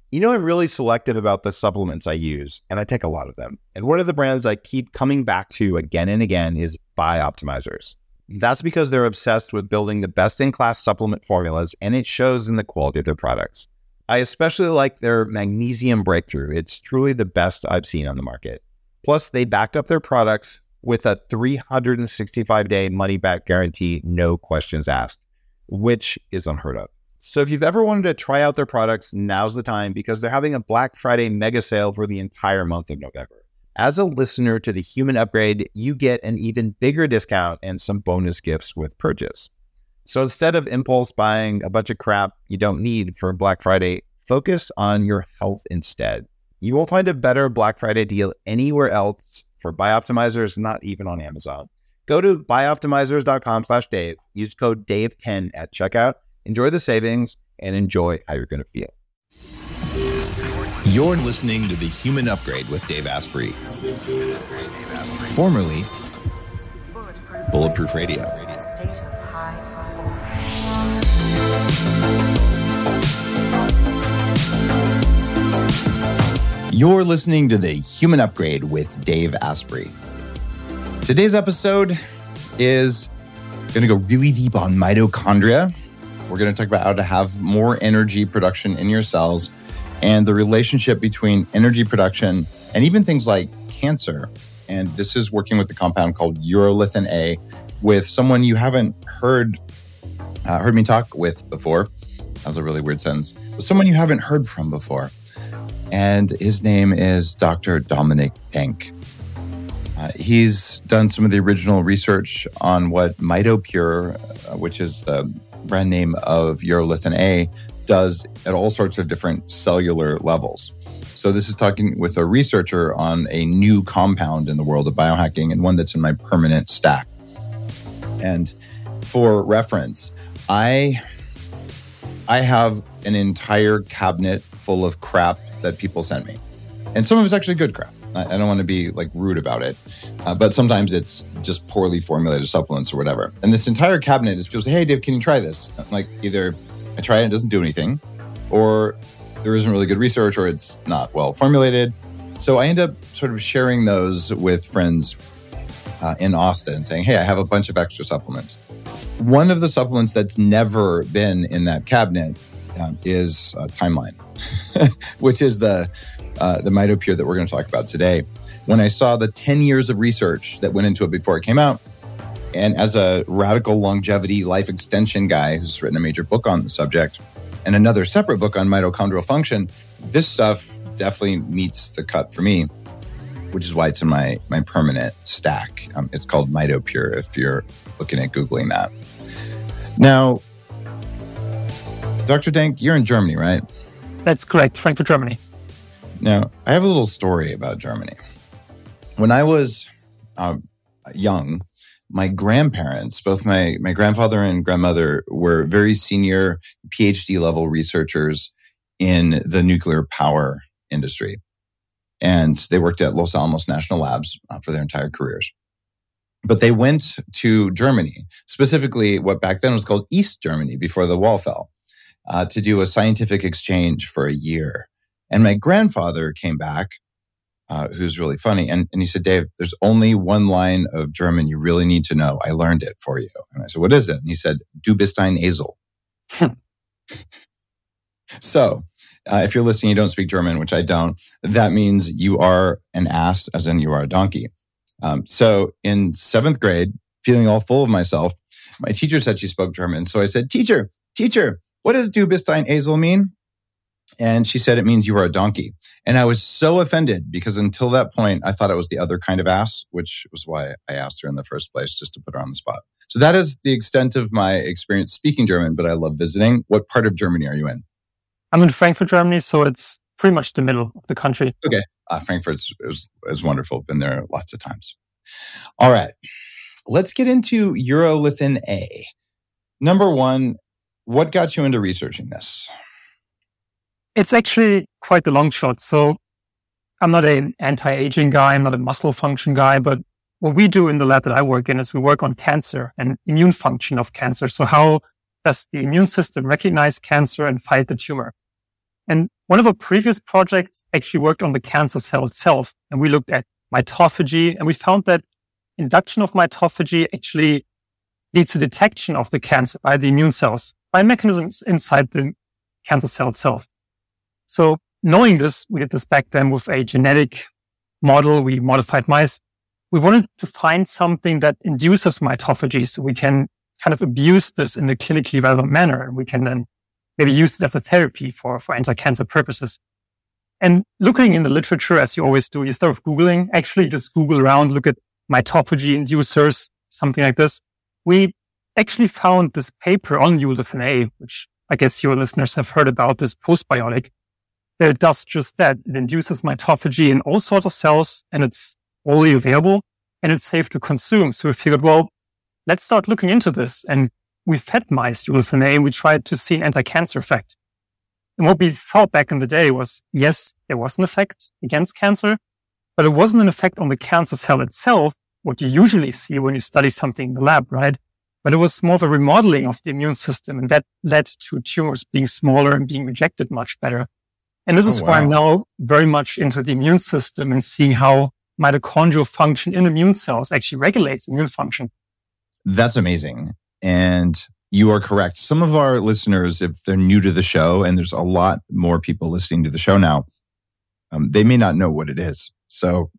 I'm really selective about the supplements I use, and I take a lot of them. And one of the brands I keep coming back to again and again is Bioptimizers. That's because they're obsessed with building the best-in-class supplement formulas, and it shows in the quality of their products. I especially like their Magnesium Breakthrough. It's truly the best I've seen on the market. Plus, they backed up their products with a 365-day money-back guarantee, no questions asked, which is unheard of. So if you've ever wanted to try out their products, now's the time because they're having a Black Friday mega sale for the entire month of November. As a listener to the Human Upgrade, you get an even bigger discount and some bonus gifts with purchase. So instead of impulse buying a bunch of crap you don't need for Black Friday, focus on your health instead. You won't find a better Black Friday deal anywhere else for Bioptimizers, not even on Amazon. Go to bioptimizers.com/Dave. Use code DAVE10 at checkout. Enjoy the savings and enjoy how you're going to feel. You're listening to The Human Upgrade with Dave Asprey, formerly Bulletproof Radio. You're listening to The Human Upgrade with Dave Asprey. Today's episode is going to go really deep on mitochondria. We're going to talk about how to have more energy production in your cells and the relationship between energy production and even things like cancer. And this is working with a compound called urolithin A with someone you haven't heard me talk with before. That was a really weird sentence. With someone you haven't heard from before. And his name is Dr. Dominic Denk. He's done some of the original research on what MitoPure, which is the brand name of urolithin A, does at all sorts of different cellular levels. So this is talking with a researcher on a new compound in the world of biohacking and one that's in my permanent stack. And for reference, I have an entire cabinet full of crap that people send me. And some of it's actually good crap. I don't want to be rude about it, but sometimes it's just poorly formulated supplements or whatever. And this entire cabinet is people say, hey, Dave, can you try this? I'm either I try it and it doesn't do anything, or there isn't really good research, or it's not well formulated. So I end up sort of sharing those with friends in Austin saying, hey, I have a bunch of extra supplements. One of the supplements that's never been in that cabinet is Timeline, which is the MitoPure that we're going to talk about today. When I saw the 10 years of research that went into it before it came out, and as a radical longevity life extension guy who's written a major book on the subject and another separate book on mitochondrial function, this stuff definitely meets the cut for me, which is why it's in my permanent stack. It's called MitoPure if you're looking at Googling that. Now, Dr. Denk, you're in Germany, right? That's correct, Frankfurt, Germany. Now, I have a little story about Germany. When I was young, my grandparents, both my grandfather and grandmother, were very senior PhD level researchers in the nuclear power industry. And they worked at Los Alamos National Labs for their entire careers. But they went to Germany, specifically what back then was called East Germany before the wall fell, to do a scientific exchange for a year. And my grandfather came back, who's really funny. And he said, Dave, there's only one line of German you really need to know. I learned it for you. And I said, what is it? And he said, Du bist ein Esel. So if you're listening, you don't speak German, which I don't. That means you are an ass, as in you are a donkey. So in 7th grade, feeling all full of myself, my teacher said she spoke German. So I said, teacher, what does Du bist ein Esel mean? And she said, it means you are a donkey. And I was so offended because until that point, I thought it was the other kind of ass, which was why I asked her in the first place, just to put her on the spot. So that is the extent of my experience speaking German, but I love visiting. What part of Germany are you in? I'm in Frankfurt, Germany, so it's pretty much the middle of the country. Okay. Frankfurt is wonderful. Been there lots of times. All right. Let's get into urolithin A. Number one, what got you into researching this? It's actually quite the long shot. So I'm not an anti-aging guy. I'm not a muscle function guy. But what we do in the lab that I work in is we work on cancer and immune function of cancer. So how does the immune system recognize cancer and fight the tumor? And One of our previous projects actually worked on the cancer cell itself, and we looked at mitophagy, and we found that induction of mitophagy actually leads to detection of the cancer by the immune cells, by mechanisms inside the cancer cell itself. So knowing this, we did this back then with a genetic model. We modified mice. We wanted to find something that induces mitophagy so we can kind of abuse this in a clinically relevant manner. And we can then maybe use it as a therapy for anti-cancer purposes. And looking in the literature, as you always do, you start with Googling. Actually, just Google around, look at mitophagy inducers, something like this. We actually found this paper on ulithin, which I guess your listeners have heard about, this postbiotic, that it does just that. It induces mitophagy in all sorts of cells, and it's orally available, and it's safe to consume. So we figured, well, let's start looking into this. And we fed mice ulithin, and we tried to see an anti-cancer effect. And what we saw back in the day was, yes, there was an effect against cancer, but it wasn't an effect on the cancer cell itself, what you usually see when you study something in the lab, right? But it was more of a remodeling of the immune system, and that led to tumors being smaller and being rejected much better. And this is why I'm now very much into the immune system and seeing how mitochondrial function in immune cells actually regulates immune function. That's amazing. And you are correct. Some of our listeners, if they're new to the show, and there's a lot more people listening to the show now, they may not know what it is. So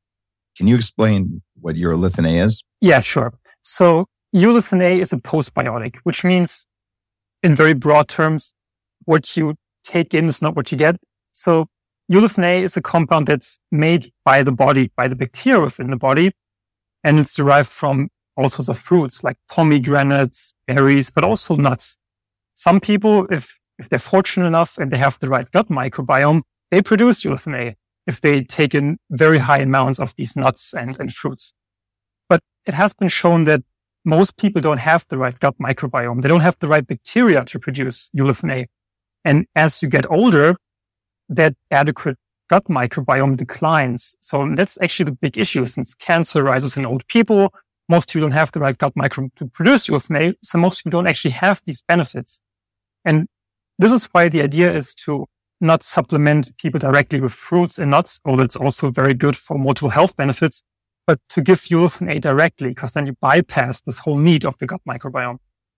can you explain what ulithin is? Yeah, sure. So ulithin is a postbiotic, which means in very broad terms, what you take in is not what you get. So ulithin is a compound that's made by the body, by the bacteria within the body, and it's derived from all sorts of fruits like pomegranates, berries, but also nuts. Some people, if they're fortunate enough and they have the right gut microbiome, they produce ulithin if they take in very high amounts of these nuts and fruits. But it has been shown that most people don't have the right gut microbiome. They don't have the right bacteria to produce ulithin. And as you get older, that adequate gut microbiome declines. So that's actually the big issue, since cancer arises in old people. Most people don't have the right gut microbiome to produce ulithin, so most people don't actually have these benefits. And this is why the idea is to not supplement people directly with fruits and nuts, although it's also very good for multiple health benefits, but to give ulithin directly, because then you bypass this whole need of the gut microbiome.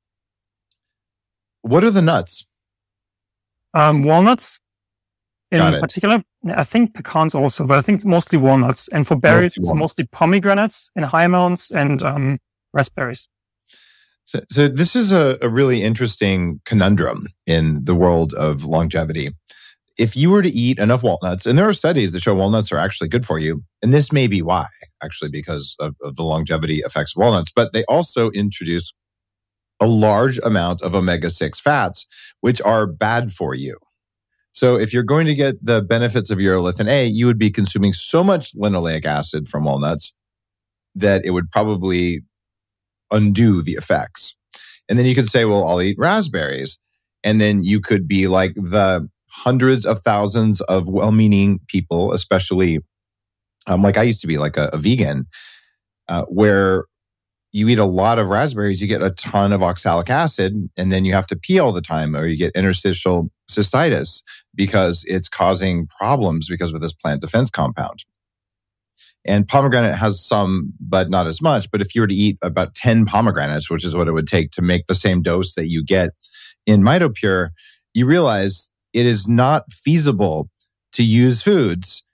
What are the nuts? Walnuts in particular. I think pecans also, but I think it's mostly walnuts. And for berries, it's mostly pomegranates in high amounts and raspberries. So this is a really interesting conundrum in the world of longevity. If you were to eat enough walnuts, and there are studies that show walnuts are actually good for you, and this may be why, actually, because of the longevity effects of walnuts, but they also introduce a large amount of omega-6 fats, which are bad for you. So if you're going to get the benefits of ulithin, you would be consuming so much linoleic acid from walnuts that it would probably undo the effects. And then you could say, well, I'll eat raspberries. And then you could be like the hundreds of thousands of well-meaning people, especially like I used to be like a vegan, where you eat a lot of raspberries, you get a ton of oxalic acid, and then you have to pee all the time, or you get interstitial cystitis because it's causing problems because of this plant defense compound. And pomegranate has some, but not as much. But if you were to eat about 10 pomegranates, which is what it would take to make the same dose that you get in MitoPure, you realize it is not feasible to use foods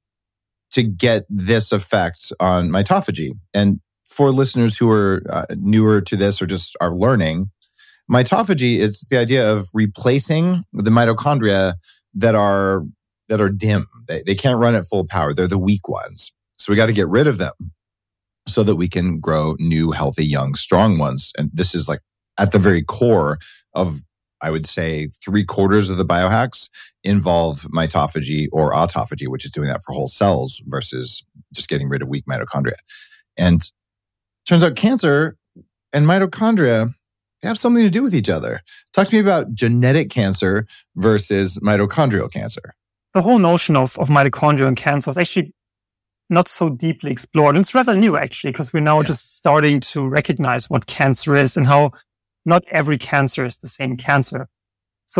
to get this effect on mitophagy. And for listeners who are newer to this or just are learning, mitophagy is the idea of replacing the mitochondria that are dim. They can't run at full power. They're the weak ones. So we got to get rid of them so that we can grow new, healthy, young, strong ones. And this is like at the very core of, I would say, 3/4 of the biohacks involve mitophagy or autophagy, which is doing that for whole cells versus just getting rid of weak mitochondria. And turns out cancer and mitochondria, they have something to do with each other. Talk to me about genetic cancer versus mitochondrial cancer. The whole notion of mitochondria and cancer is actually not so deeply explored. And it's rather new, actually, because we're now just starting to recognize what cancer is and how not every cancer is the same cancer. So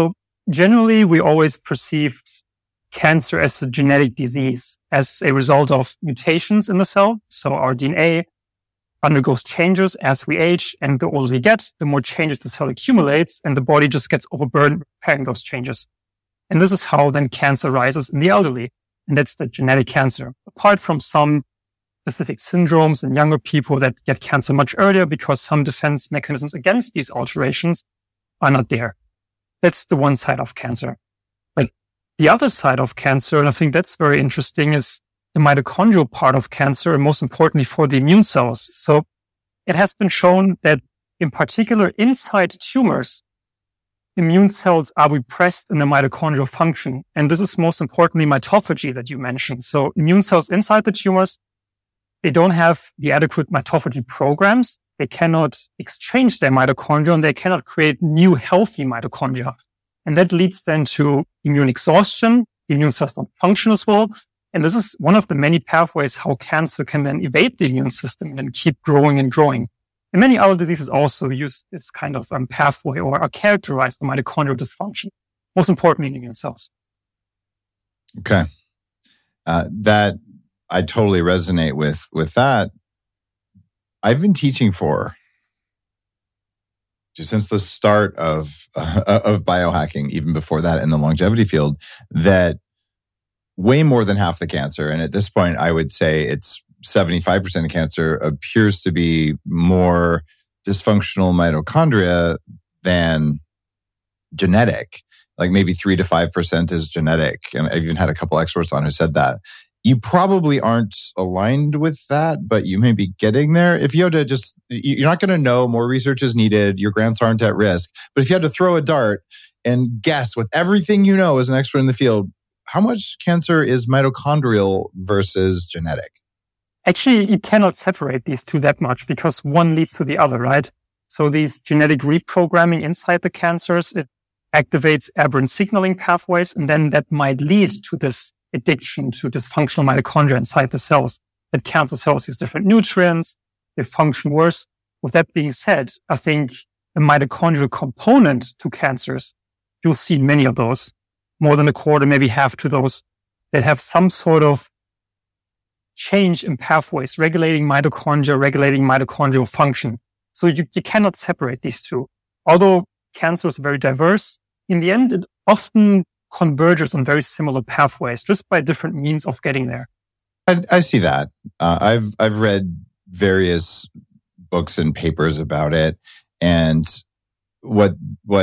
generally, we always perceived cancer as a genetic disease as a result of mutations in the cell. So our DNA undergoes changes as we age, and the older we get, the more changes the cell accumulates, and the body just gets overburdened repairing those changes. And this is how then cancer rises in the elderly. And that's the genetic cancer. Apart from some specific syndromes in younger people that get cancer much earlier because some defense mechanisms against these alterations are not there. That's the one side of cancer. Like the other side of cancer, and I think that's very interesting, is the mitochondrial part of cancer, and most importantly for the immune cells. So it has been shown that in particular inside tumors, immune cells are repressed in the mitochondrial function. And this is most importantly mitophagy that you mentioned. So immune cells inside the tumors, they don't have the adequate mitophagy programs. They cannot exchange their mitochondria and they cannot create new healthy mitochondria. And that leads then to immune exhaustion. The immune cells don't function as well. And this is one of the many pathways how cancer can then evade the immune system and keep growing and growing. And many other diseases also use this kind of pathway or are characterized by mitochondrial dysfunction, most importantly in immune cells. Okay. That I totally resonate with that. I've been teaching since the start of biohacking, even before that in the longevity field, that way more than half the cancer, and at this point I would say it's 75% of cancer, appears to be more dysfunctional mitochondria than genetic. Like maybe 3 to 5% is genetic. And I've even had a couple experts on who said that. You probably aren't aligned with that, but you may be getting there. If you had to you're not going to know, more research is needed, your grants aren't at risk. But if you had to throw a dart and guess with everything you know as an expert in the field, how much cancer is mitochondrial versus genetic? Actually, you cannot separate these two that much because one leads to the other, right? So these genetic reprogramming inside the cancers, it activates aberrant signaling pathways, and then that might lead to this addiction to dysfunctional mitochondria inside the cells. That cancer cells use different nutrients, they function worse. With that being said, I think the mitochondrial component to cancers, you'll see many of those, more than a quarter, maybe half to those that have some sort of change in pathways, regulating mitochondrial function. So you cannot separate these two. Although cancer is very diverse, in the end, it often converges on very similar pathways, just by different means of getting there. I see that. I've read various books and papers about it, and what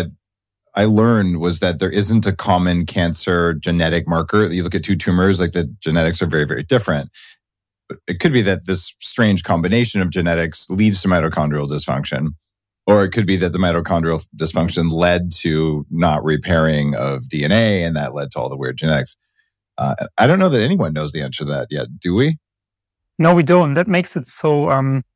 I learned was that there isn't a common cancer genetic marker. You look at two tumors, like the genetics are very, very different. But it could be that this strange combination of genetics leads to mitochondrial dysfunction, or it could be that the mitochondrial dysfunction led to not repairing of DNA, and that led to all the weird genetics. I don't know that anyone knows the answer to that yet, do we? No, we don't. That makes it so,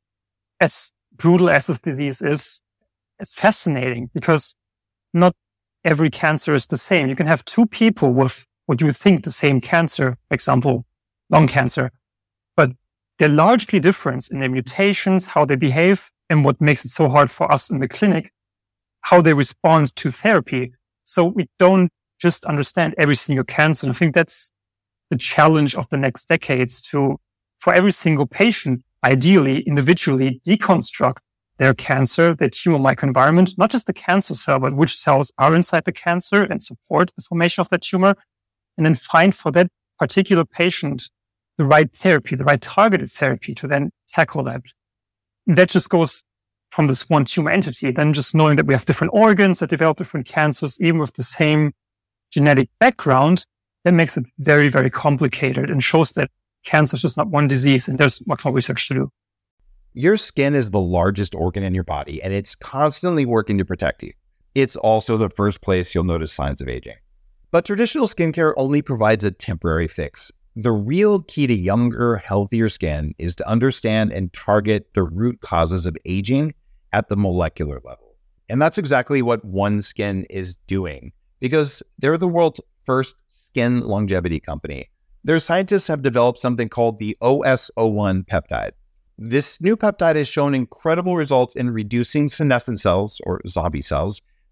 as brutal as this disease is, it's fascinating because not every cancer is the same. You can have two people with what you think the same cancer, for example, lung cancer, but they're largely different in their mutations, how they behave, and what makes it so hard for us in the clinic, how they respond to therapy. So we don't just understand every single cancer. And I think that's the challenge of the next decades for every single patient, ideally, individually deconstruct their cancer, their tumor microenvironment, not just the cancer cell, but which cells are inside the cancer and support the formation of that tumor. And then find for that particular patient the right therapy, the right targeted therapy to then tackle that. And that just goes from this one tumor entity, then just knowing that we have different organs that develop different cancers, even with the same genetic background, that makes it very, very complicated and shows that cancer is just not one disease and there's much more research to do. Your skin is the largest organ in your body, and it's constantly working to protect you. It's also the first place you'll notice signs of aging. But traditional skincare only provides a temporary fix. The real key to younger, healthier skin is to understand and target the root causes of aging at the molecular level. And that's exactly what OneSkin is doing, because they're the world's first skin longevity company. Their scientists have developed something called the OS01 peptide. This new peptide has shown incredible results in reducing senescent cells, or zombie cells,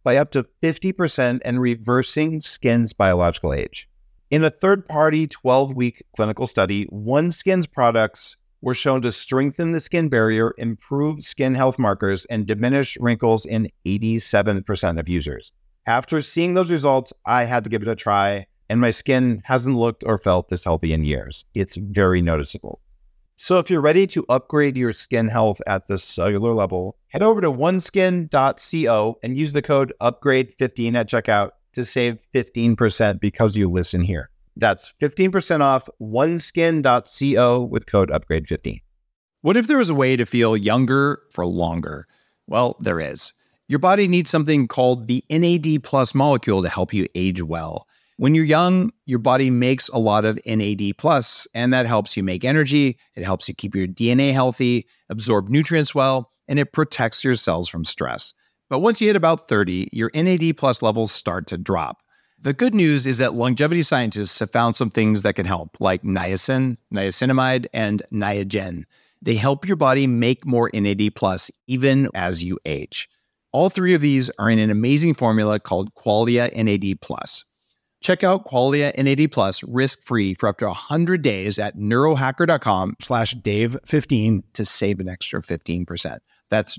by up to 50% and reversing skin's biological age. In a third-party 12-week clinical study, OneSkin's products were shown to strengthen the skin barrier, improve skin health markers, and diminish wrinkles in 87% of users. After seeing those results, I had to give it a try, and my skin hasn't looked or felt this healthy in years. It's very noticeable. So if you're ready to upgrade your skin health at the cellular level, head over to oneskin.co and use the code UPGRADE15 at checkout to save 15% because you listen here. That's 15% off oneskin.co with code UPGRADE15. What if there was a way to feel younger for longer? Well, there is. Your body needs something called the NAD+ molecule to help you age well. When you're young, your body makes a lot of NAD+, and that helps you make energy, it helps you keep your DNA healthy, absorb nutrients well, and it protects your cells from stress. But once you hit about 30, your NAD+ levels start to drop. The good news is that longevity scientists have found some things that can help, like niacin, niacinamide, and Niagen. They help your body make more NAD+, even as you age. All three of these are in an amazing formula called Qualia NAD+. Check out Qualia NAD+ risk-free for up to 100 days at neurohacker.com/Dave15 to save an extra 15%. That's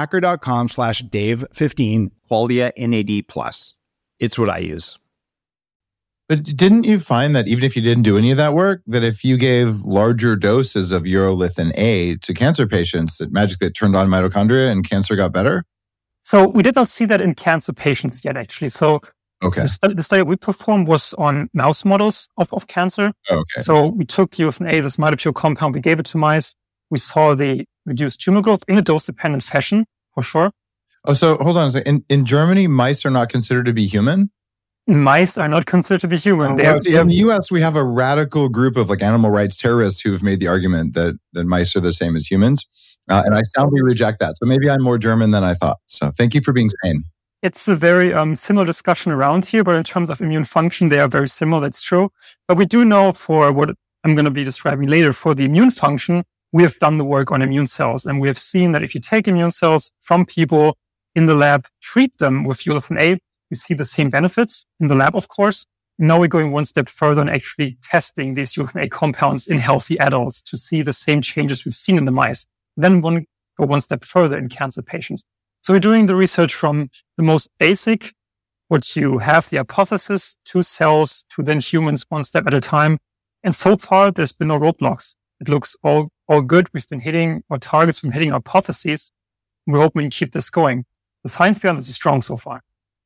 neurohacker.com/Dave15, Qualia NAD+. It's what I use. But didn't you find that even if you didn't do any of that work, that if you gave larger doses of urolithin A to cancer patients, that magically it turned on mitochondria and cancer got better? So we did not see that in cancer patients yet, actually. So okay. The study we performed was on mouse models of cancer. Okay. So we took urolithin A, this mitopure compound, we gave it to mice. We saw the reduced tumor growth in a dose-dependent fashion, for sure. Oh, so hold on a second. In Germany, mice are not considered to be human? Mice are not considered to be human. In the US, we have a radical group of like animal rights terrorists who've made the argument that mice are the same as humans. And I soundly reject that. So maybe I'm more German than I thought. So thank you for being sane. It's a very similar discussion around here, but in terms of immune function, they are very similar. That's true. But we do know for what I'm going to be describing later, for the immune function, we have done the work on immune cells. And we have seen that if you take immune cells from people in the lab, treat them with urolithin A, you see the same benefits in the lab, of course. Now we're going one step further and actually testing these urolithin A compounds in healthy adults to see the same changes we've seen in the mice. Then go one step further in cancer patients. So we're doing the research from the most basic, what you have, the hypothesis, to cells, to then humans, one step at a time. And so far, there's been no roadblocks. It looks all good. We've been hitting our targets, we've been hitting our hypotheses. We're hoping we can keep this going. The science behind this is strong so far.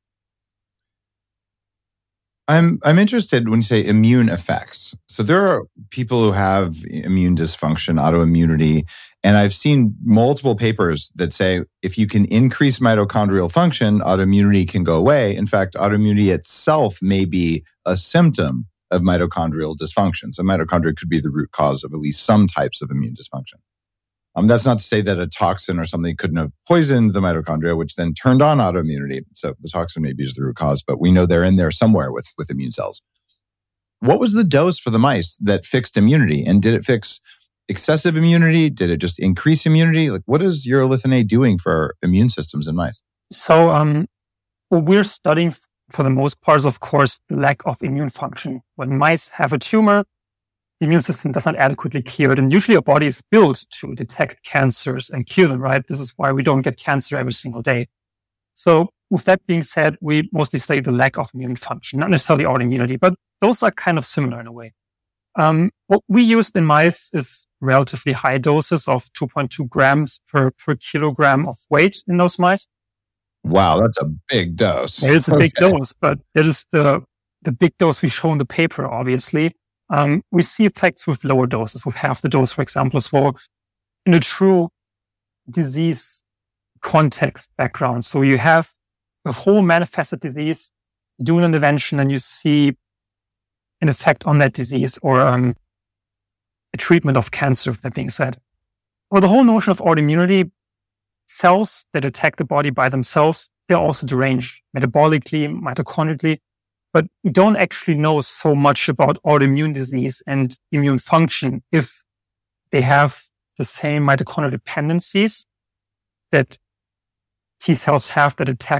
I'm interested when you say immune effects. So there are people who have immune dysfunction, autoimmunity, and I've seen multiple papers that say if you can increase mitochondrial function, autoimmunity can go away. In fact, autoimmunity itself may be a symptom of mitochondrial dysfunction. So mitochondria could be the root cause of at least some types of immune dysfunction. That's not to say that a toxin or something couldn't have poisoned the mitochondria, which then turned on autoimmunity. So the toxin maybe is the root cause, but we know they're in there somewhere with immune cells. What was the dose for the mice that fixed immunity? And did it fix excessive immunity? Did it just increase immunity? Like, what is urolithin A doing for immune systems in mice? So what we're studying for the most part is, of course, the lack of immune function. When mice have a tumor, the immune system does not adequately clear it. And usually our body is built to detect cancers and cure them, right? This is why we don't get cancer every single day. So with that being said, we mostly study the lack of immune function, not necessarily autoimmunity, but those are kind of similar in a way. What we used in mice is relatively high doses of 2.2 grams per kilogram of weight in those mice. Wow, that's a big dose. It's a big dose, but it is the big dose we show in the paper, obviously. We see effects with lower doses, with half the dose, for example, as well, in a true disease context background. So you have a whole manifested disease, do an intervention, and you see an effect on that disease or a treatment of cancer, with that being said. Well, the whole notion of autoimmunity, cells that attack the body by themselves, they're also deranged metabolically, mitochondrially. But we don't actually know so much about autoimmune disease and immune function if they have the same mitochondrial dependencies that T cells have that attack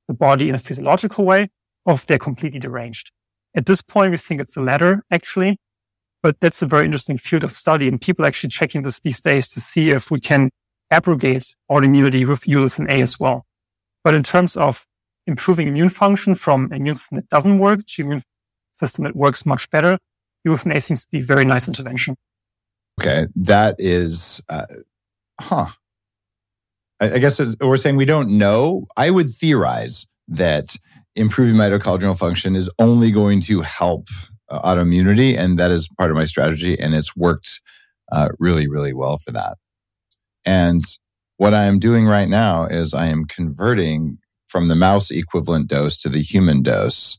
the body in a physiological way, or if they're completely deranged. At this point, we think it's the latter, actually. But that's a very interesting field of study. And people are actually checking this these days to see if we can abrogate autoimmunity with UFN A as well. But in terms of improving immune function from an immune system that doesn't work to immune system that works much better, UFN A seems to be a very nice intervention. Okay, that is, I guess we're saying we don't know. I would theorize that improving mitochondrial function is only going to help autoimmunity, and that is part of my strategy, and it's worked really, really well for that. And what I am doing right now is I am converting from the mouse equivalent dose to the human dose,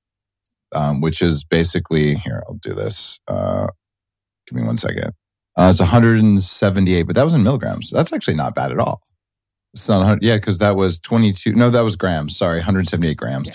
which is basically, here, I'll do this. Give me 1 second. It's 178, but that was in milligrams. That's actually not bad at all. It's not 100, yeah, because that was 22. No, that was grams. Sorry, 178 grams.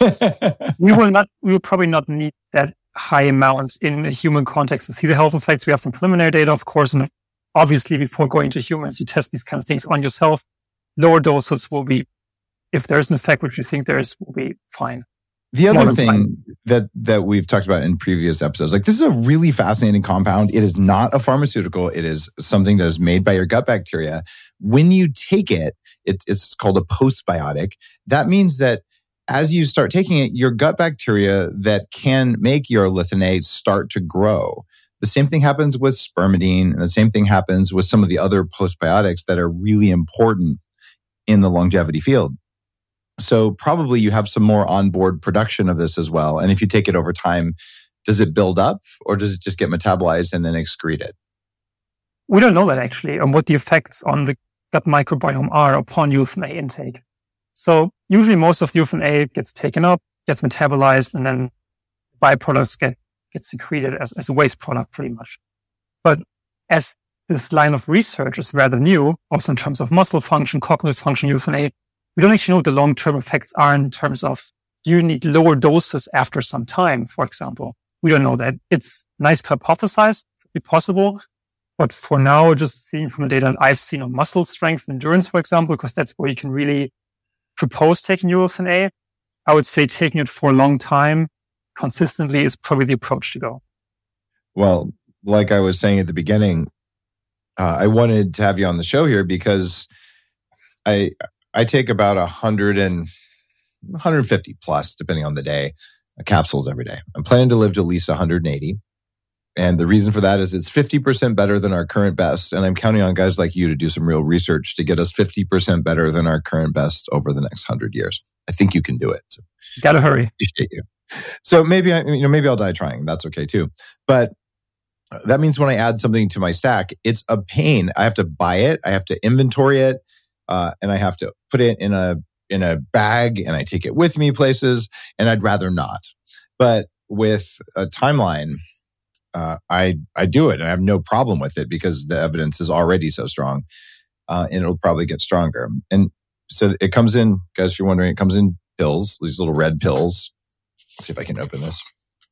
We will probably not need that high amount in a human context to see the health effects. We have some preliminary data, of course, and obviously before going to humans, you test these kind of things on yourself. Lower doses will be, if there's an effect, which you think there is, will be fine. The other thing that we've talked about in previous episodes, like this is a really fascinating compound. It is not a pharmaceutical. It is something that is made by your gut bacteria. When you take it, it's called a postbiotic. That means that as you start taking it, your gut bacteria that can make urolithin A start to grow. The same thing happens with spermidine, and the same thing happens with some of the other postbiotics that are really important in the longevity field. So probably you have some more onboard production of this as well. And if you take it over time, does it build up or does it just get metabolized and then excreted? We don't know that actually, and what the effects on the gut microbiome are upon UFN A intake. So usually most of UFN A gets taken up, gets metabolized, and then byproducts get secreted as a waste product pretty much. But as this line of research is rather new, also in terms of muscle function, cognitive function, UFN A, we don't actually know what the long-term effects are in terms of, do you need lower doses after some time, for example? We don't know that. It's nice to hypothesize, could be possible. But for now, just seeing from the data that I've seen on muscle strength and endurance, for example, because that's where you can really propose taking UFN A, I would say taking it for a long time consistently is probably the approach to go. Well, like I was saying at the beginning, I wanted to have you on the show here because I take about 100 and 150 plus, depending on the day, capsules every day. I'm planning to live to at least 180. And the reason for that is it's 50% better than our current best. And I'm counting on guys like you to do some real research to get us 50% better than our current best over the next 100 years. I think you can do it. So, gotta hurry. Appreciate you. So maybe I'll die trying. That's okay too. But that means when I add something to my stack, it's a pain. I have to buy it. I have to inventory it. And I have to put it in a bag and I take it with me places, and I'd rather not. But with a timeline, I do it and I have no problem with it because the evidence is already so strong, and it'll probably get stronger. And so it comes in, guys, if you're wondering, it comes in pills, these little red pills. Let's see if I can open this.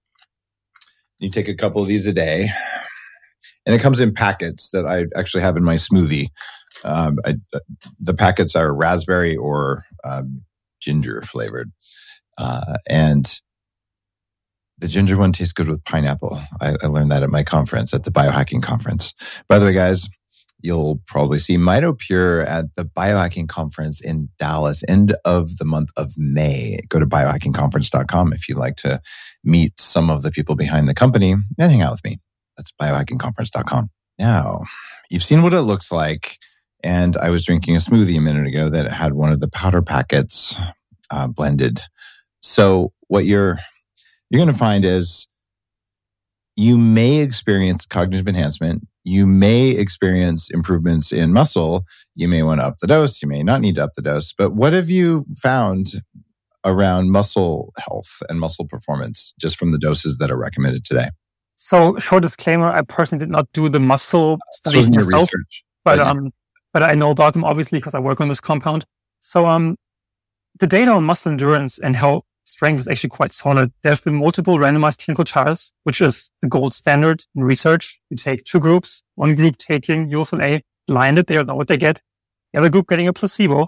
You take a couple of these a day, and it comes in packets that I actually have in my smoothie. The packets are raspberry or ginger flavored. And the ginger one tastes good with pineapple. I learned that at my conference, at the biohacking conference. By the way, guys, you'll probably see MitoPure at the biohacking conference in Dallas, end of the month of May. Go to biohackingconference.com if you'd like to meet some of the people behind the company and hang out with me. That's biohackingconference.com. Now, you've seen what it looks like. And I was drinking a smoothie a minute ago that had one of the powder packets blended. So what you're going to find is you may experience cognitive enhancement. You may experience improvements in muscle. You may want to up the dose. You may not need to up the dose. But what have you found around muscle health and muscle performance just from the doses that are recommended today? So short disclaimer, I personally did not do the muscle studies myself. Research. But I know about them, obviously, because I work on this compound. So the data on muscle endurance and health strength is actually quite solid. There have been multiple randomized clinical trials, which is the gold standard in research. You take two groups, one group taking UFN A, blinded, they don't know what they get. The other group getting a placebo.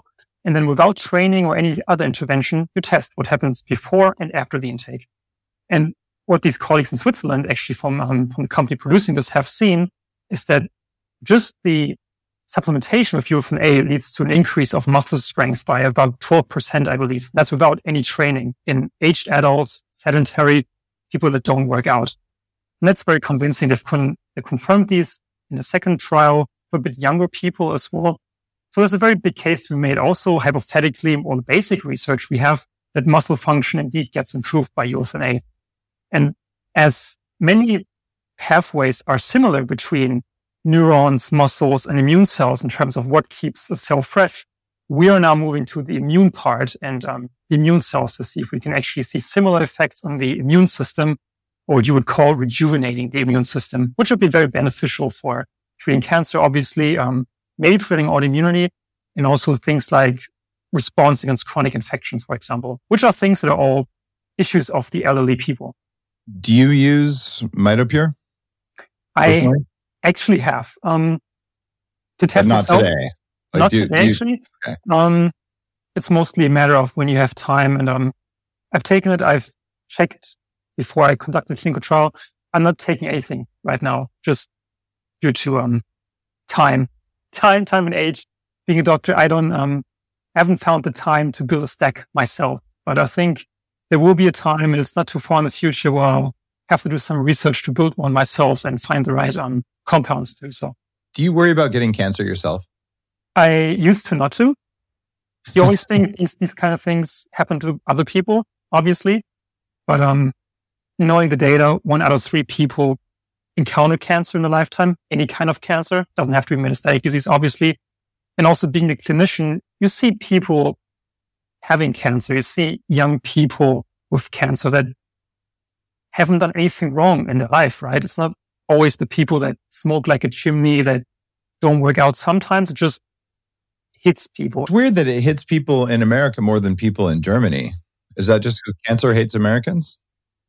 And then without training or any other intervention, you test what happens before and after the intake. And what these colleagues in Switzerland, actually from the company producing this, have seen is that just the supplementation with urolithin A leads to an increase of muscle strength by about 12%, I believe. That's without any training in aged adults, sedentary people that don't work out. And that's very convincing. They confirmed these in a second trial for a bit younger people as well. So there's a very big case to be made also, hypothetically, on the basic research we have, that muscle function indeed gets improved by urolithin A. And as many pathways are similar between neurons, muscles, and immune cells in terms of what keeps the cell fresh, we are now moving to the immune part and the immune cells to see if we can actually see similar effects on the immune system, or what you would call rejuvenating the immune system, which would be very beneficial for treating cancer, obviously, maybe preventing autoimmunity, and also things like response against chronic infections, for example, which are things that are all issues of the elderly people. Do you use MitoPure? I actually have. To test not myself. Today. Like, Not today, actually. Okay. It's mostly a matter of when you have time. And I've taken it. I've checked before I conduct the clinical trial. I'm not taking anything right now, just due to time and age. Being a doctor, I haven't found the time to build a stack myself. But I think there will be a time, and it's not too far in the future, where I'll have to do some research to build one myself and find the right compounds to. So, do you worry about getting cancer yourself? I used to not to. You always think these kind of things happen to other people, obviously. But knowing the data, 1 out of 3 people encounter cancer in a lifetime, any kind of cancer. Doesn't have to be metastatic disease, obviously. And also being a clinician, you see people having cancer. You see young people with cancer that haven't done anything wrong in their life, right? It's not always the people that smoke like a chimney, that don't work out. Sometimes it just hits people. It's weird that it hits people in America more than people in Germany. Is that just because cancer hates Americans?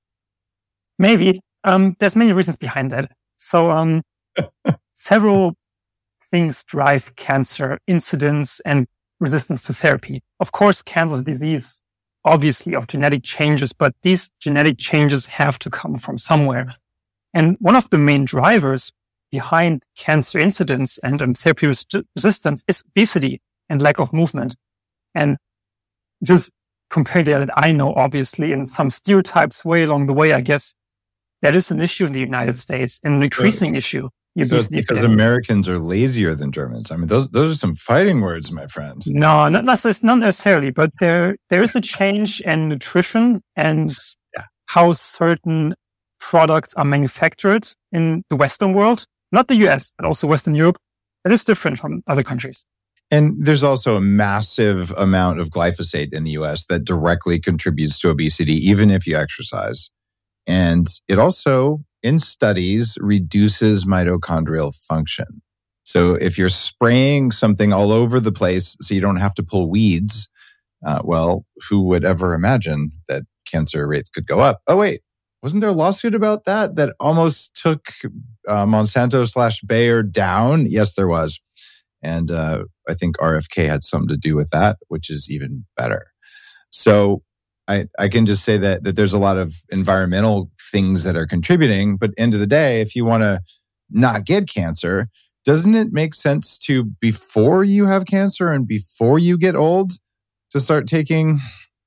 Maybe. There's many reasons behind that. So several things drive cancer incidence and resistance to therapy. Of course, cancer is a disease, obviously, of genetic changes, but these genetic changes have to come from somewhere. And one of the main drivers behind cancer incidence and therapy resistance is obesity and lack of movement. And just compare that I know, obviously, in some stereotypes way along the way, I guess, that is an issue in the United States, and an increasing issue. So it's because Americans are lazier than Germans. I mean, those are some fighting words, my friend. No, not necessarily, but there is a change in nutrition and how certain products are manufactured in the Western world, not the US, but also Western Europe. That is different from other countries. And there's also a massive amount of glyphosate in the US that directly contributes to obesity, even if you exercise. And it also, in studies, reduces mitochondrial function. So if you're spraying something all over the place so you don't have to pull weeds, well, who would ever imagine that cancer rates could go up? Oh, wait, wasn't there a lawsuit about that almost took Monsanto/Bayer down? Yes, there was. And I think RFK had something to do with that, which is even better. So I can just say that there's a lot of environmental things that are contributing, but end of the day, if you want to not get cancer, doesn't it make sense to, before you have cancer and before you get old, to start taking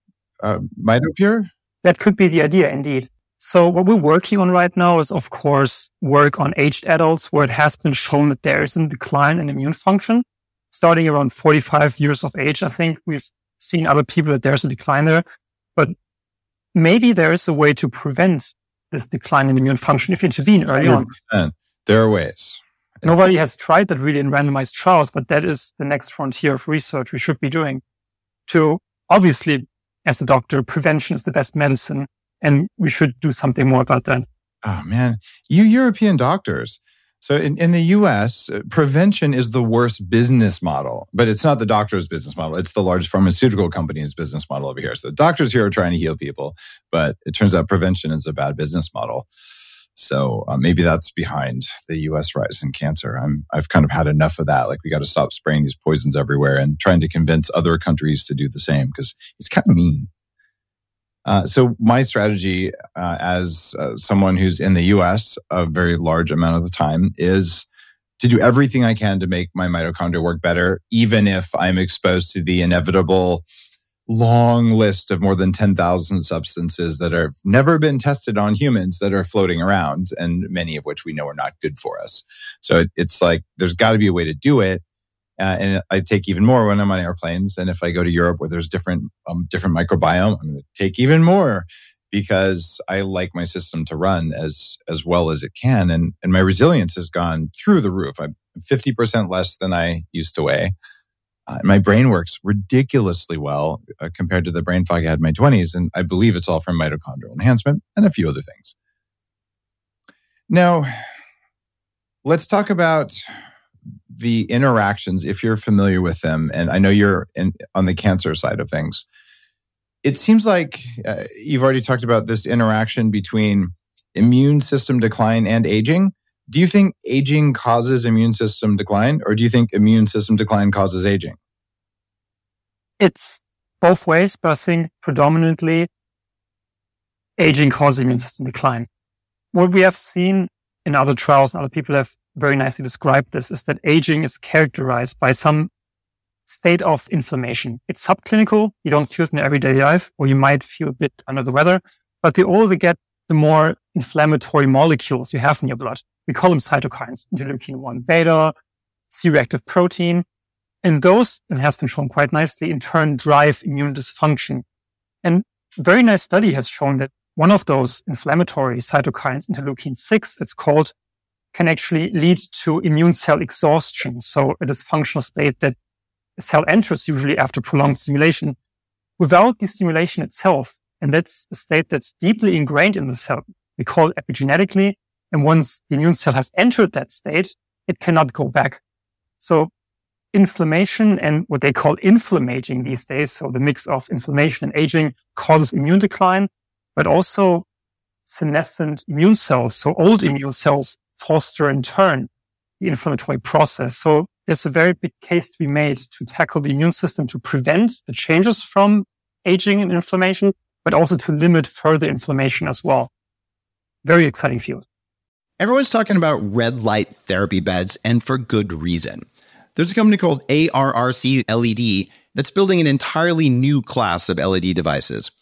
MitoPure? That could be the idea, indeed. So what we're working on right now is, of course, work on aged adults where it has been shown that there is a decline in immune function. Starting around 45 years of age, I think we've seen other people that there's a decline there. But maybe there is a way to prevent this decline in immune function if you intervene early on. There are ways. Nobody has tried that really in randomized trials, but that is the next frontier of research we should be doing. To obviously, as a doctor, prevention is the best medicine, and we should do something more about that. Oh man, you European doctors. So in the US, prevention is the worst business model, but it's not the doctor's business model. It's the large pharmaceutical company's business model over here. So the doctors here are trying to heal people, but it turns out prevention is a bad business model. So maybe that's behind the U.S. rise in cancer. I've kind of had enough of that. Like, we got to stop spraying these poisons everywhere and trying to convince other countries to do the same, because it's kind of mean. So my strategy as someone who's in the U.S. a very large amount of the time is to do everything I can to make my mitochondria work better, even if I'm exposed to the inevitable long list of more than 10,000 substances that have never been tested on humans that are floating around, and many of which we know are not good for us. So it's like, there's got to be a way to do it. And I take even more when I'm on airplanes. And if I go to Europe where there's different microbiome, I'm going to take even more, because I like my system to run as well as it can. And my resilience has gone through the roof. I'm 50% less than I used to weigh. My brain works ridiculously well compared to the brain fog I had in my 20s. And I believe it's all from mitochondrial enhancement and a few other things. Now, let's talk about the interactions, if you're familiar with them. And I know you're on the cancer side of things. It seems like you've already talked about this interaction between immune system decline and aging. Do you think aging causes immune system decline, or do you think immune system decline causes aging? It's both ways, but I think predominantly aging causes immune system decline. What we have seen in other trials, and other people have very nicely described this, is that aging is characterized by some state of inflammation. It's subclinical. You don't feel it in your everyday life, or you might feel a bit under the weather, but the older you get, the more inflammatory molecules you have in your blood. We call them cytokines, interleukin-1 beta, C-reactive protein. And those, and has been shown quite nicely, in turn drive immune dysfunction. And a very nice study has shown that one of those inflammatory cytokines, interleukin-6, it's called, can actually lead to immune cell exhaustion. So a dysfunctional state that a cell enters usually after prolonged stimulation without the stimulation itself. And that's a state that's deeply ingrained in the cell. We call it epigenetically. And once the immune cell has entered that state, it cannot go back. So inflammation and what they call inflammaging these days, so the mix of inflammation and aging, causes immune decline, but also senescent immune cells, so old immune cells, foster in turn the inflammatory process. So there's a very big case to be made to tackle the immune system to prevent the changes from aging and inflammation, but also to limit further inflammation as well. Very exciting field. Everyone's talking about red light therapy beds, and for good reason. There's a company called ARRC LED that's building an entirely new class of LED devices.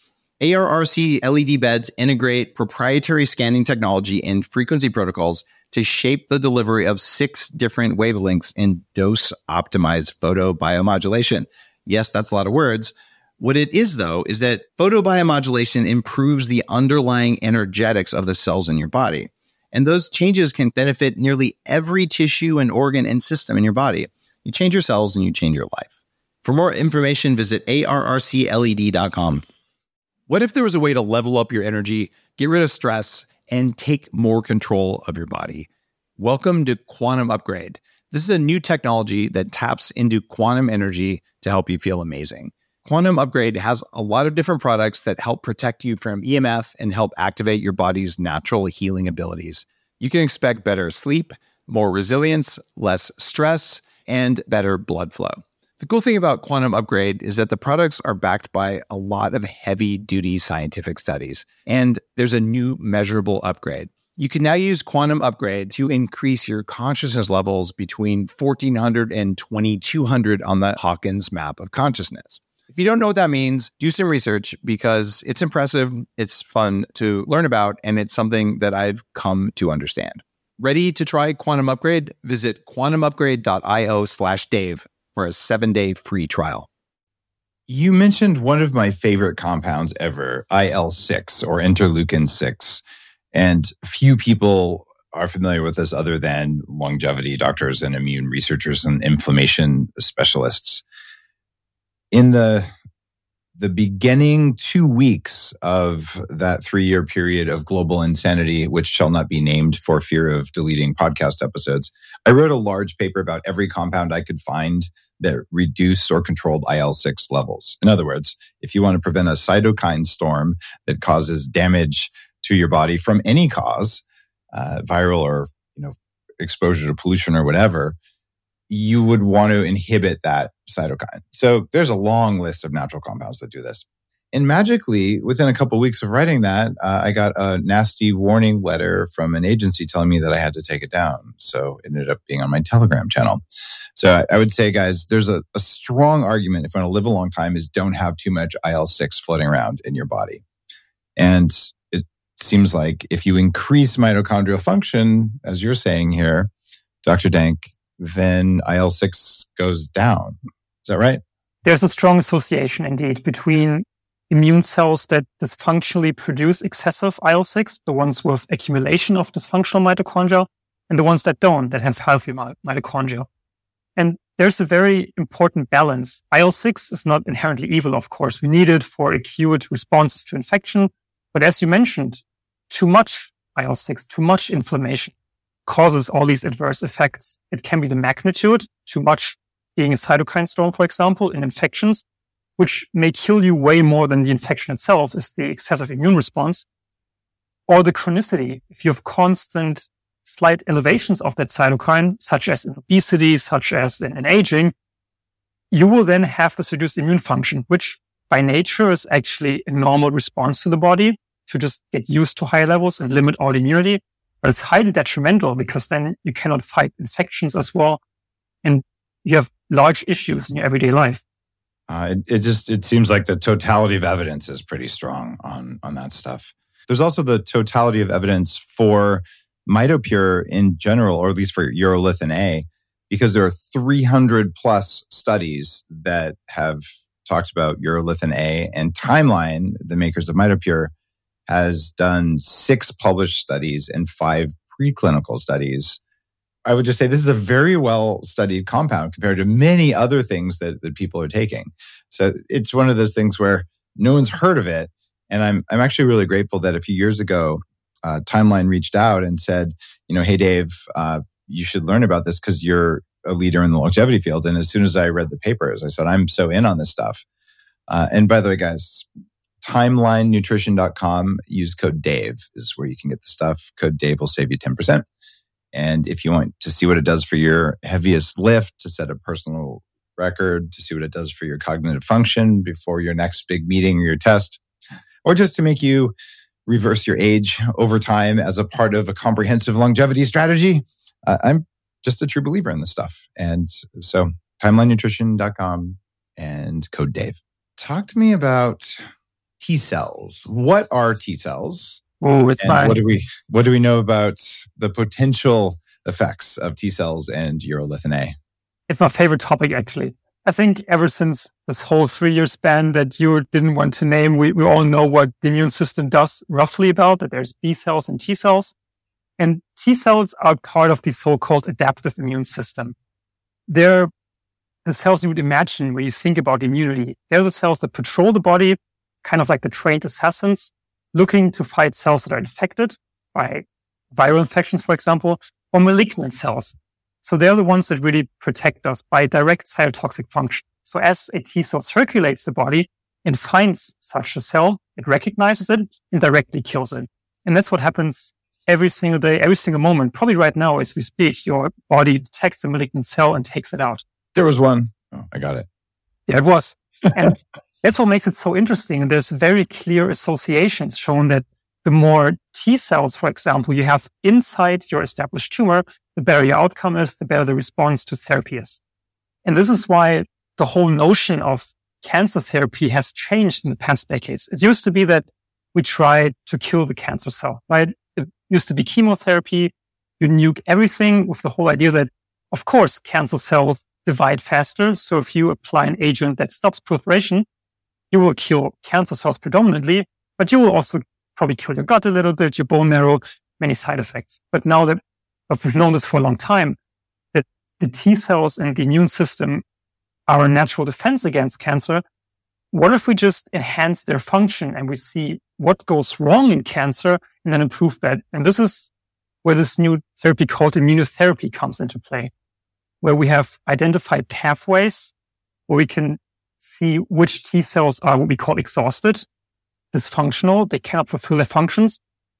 ARRC LED beds integrate proprietary scanning technology and frequency protocols to shape the delivery of 6 different wavelengths in dose-optimized photobiomodulation. Yes, that's a lot of words. What it is, though, is that photobiomodulation improves the underlying energetics of the cells in your body. And those changes can benefit nearly every tissue and organ and system in your body. You change your cells and you change your life. For more information, visit arrcled.com. What if there was a way to level up your energy, get rid of stress, and take more control of your body? Welcome to Quantum Upgrade. This is a new technology that taps into quantum energy to help you feel amazing. Quantum Upgrade has a lot of different products that help protect you from EMF and help activate your body's natural healing abilities. You can expect better sleep, more resilience, less stress, and better blood flow. The cool thing about Quantum Upgrade is that the products are backed by a lot of heavy-duty scientific studies, and there's a new measurable upgrade. You can now use Quantum Upgrade to increase your consciousness levels between 1400 and 2200 on the Hawkins map of consciousness. If you don't know what that means, do some research, because it's impressive, it's fun to learn about, and it's something that I've come to understand. Ready to try Quantum Upgrade? Visit quantumupgrade.io/Dave for a 7-day free trial. You mentioned one of my favorite compounds ever, IL-6 or interleukin-6. And few people are familiar with this other than longevity doctors and immune researchers and inflammation specialists. In the beginning 2 weeks of that 3-year period of global insanity, which shall not be named for fear of deleting podcast episodes, I wrote a large paper about every compound I could find that reduced or controlled IL-6 levels. In other words, if you want to prevent a cytokine storm that causes damage to your body from any cause, viral or exposure to pollution or whatever, you would want to inhibit that cytokine. So there's a long list of natural compounds that do this. And magically, within a couple of weeks of writing that, I got a nasty warning letter from an agency telling me that I had to take it down. So it ended up being on my Telegram channel. So I would say, guys, there's a strong argument if you want to live a long time is don't have too much IL-6 floating around in your body. And it seems like if you increase mitochondrial function, as you're saying here, Dr. Denk, then IL-6 goes down. Is that right? There's a strong association indeed between immune cells that dysfunctionally produce excessive IL-6, the ones with accumulation of dysfunctional mitochondria, and the ones that don't, that have healthy mitochondria. And there's a very important balance. IL-6 is not inherently evil, of course. We need it for acute responses to infection. But as you mentioned, too much IL-6, too much inflammation causes all these adverse effects. It can be the magnitude, too much being a cytokine storm, for example, in infections, which may kill you way more than the infection itself is the excessive immune response, or the chronicity. If you have constant slight elevations of that cytokine, such as in obesity, such as in aging, you will then have this reduced immune function, which by nature is actually a normal response to the body to just get used to higher levels and limit autoimmunity. But it's highly detrimental because then you cannot fight infections as well. And you have large issues in your everyday life. It seems like the totality of evidence is pretty strong on that stuff. There's also the totality of evidence for MitoPure in general, or at least for urolithin A, because there are 300 plus studies that have talked about urolithin A, and Timeline, the makers of MitoPure, has done 6 published studies and 5 preclinical studies. I would just say this is a very well-studied compound compared to many other things that people are taking. So it's one of those things where no one's heard of it. And I'm actually really grateful that a few years ago, Timeline reached out and said, hey, Dave, you should learn about this because you're a leader in the longevity field. And as soon as I read the papers, I said, I'm so in on this stuff. And by the way, guys, timelinenutrition.com, use code Dave is where you can get the stuff. Code Dave will save you 10%. And if you want to see what it does for your heaviest lift, to set a personal record, to see what it does for your cognitive function before your next big meeting or your test, or just to make you reverse your age over time as a part of a comprehensive longevity strategy, I'm just a true believer in this stuff. And so timelinenutrition.com and code Dave. Talk to me about T cells. What are T cells? Oh, it's fine. What do we know about the potential effects of T cells and urolithin A? It's my favorite topic, actually. I think ever since this whole 3-year span that you didn't want to name, we all know what the immune system does roughly about, that there's B cells and T cells. And T cells are part of the so-called adaptive immune system. They're the cells you would imagine when you think about immunity. They're the cells that patrol the body, kind of like the trained assassins, looking to fight cells that are infected by viral infections, for example, or malignant cells. So they're the ones that really protect us by direct cytotoxic function. So as a T cell circulates the body and finds such a cell, it recognizes it and directly kills it. And that's what happens every single day, every single moment. Probably right now as we speak, your body detects a malignant cell and takes it out. There was one. Oh, I got it. There it was. And that's what makes it so interesting. And there's very clear associations shown that the more T cells, for example, you have inside your established tumor, the better your outcome is, the better the response to therapy is. And this is why the whole notion of cancer therapy has changed in the past decades. It used to be that we tried to kill the cancer cell, right? It used to be chemotherapy. You nuke everything with the whole idea that, of course, cancer cells divide faster. So if you apply an agent that stops proliferation, you will kill cancer cells predominantly, but you will also probably kill your gut a little bit, your bone marrow, many side effects. But now that we've known this for a long time, that the T cells and the immune system are a natural defense against cancer, what if we just enhance their function and we see what goes wrong in cancer and then improve that? And this is where this new therapy called immunotherapy comes into play, where we have identified pathways where we can see which T cells are what we call exhausted, dysfunctional, they cannot fulfill their functions,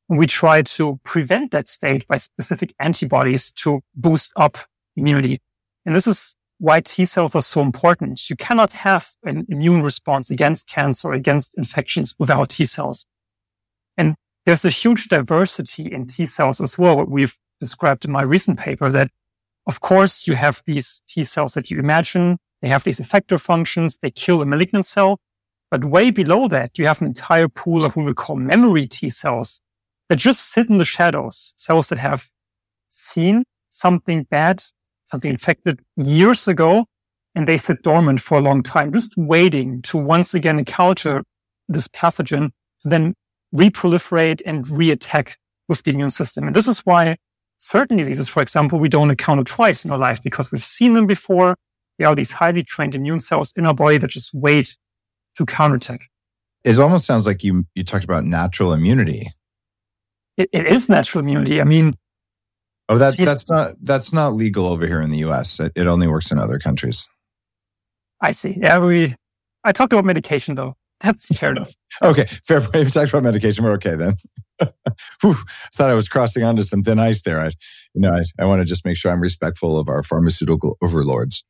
And we try to prevent that state by specific antibodies to boost up immunity. And this is why T cells are so important. You cannot have an immune response against cancer, against infections without T cells. And there's a huge diversity in T cells as well. What we've described in my recent paper that, of course, you have these T cells that you imagine. They have these effector functions. They kill a malignant cell. But way below that, you have an entire pool of what we call memory T cells that just sit in the shadows, cells that have seen something bad, something infected years ago, and they sit dormant for a long time, just waiting to once again encounter this pathogen to then reproliferate and reattack with the immune system. And this is why certain diseases, for example, we don't encounter twice in our life because we've seen them before. There are these highly trained immune cells in our body that just wait to counterattack. It almost sounds like you talked about natural immunity. It is natural immunity. I mean, that's not legal over here in the US. It only works in other countries. I see. Yeah, I talked about medication though. That's fair enough. Okay, fair point. If you talked about medication, we're okay then. Whew, I thought I was crossing onto some thin ice there. I want to just make sure I'm respectful of our pharmaceutical overlords.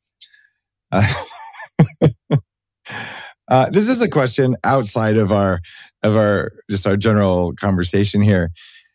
This is a question outside of our general conversation here.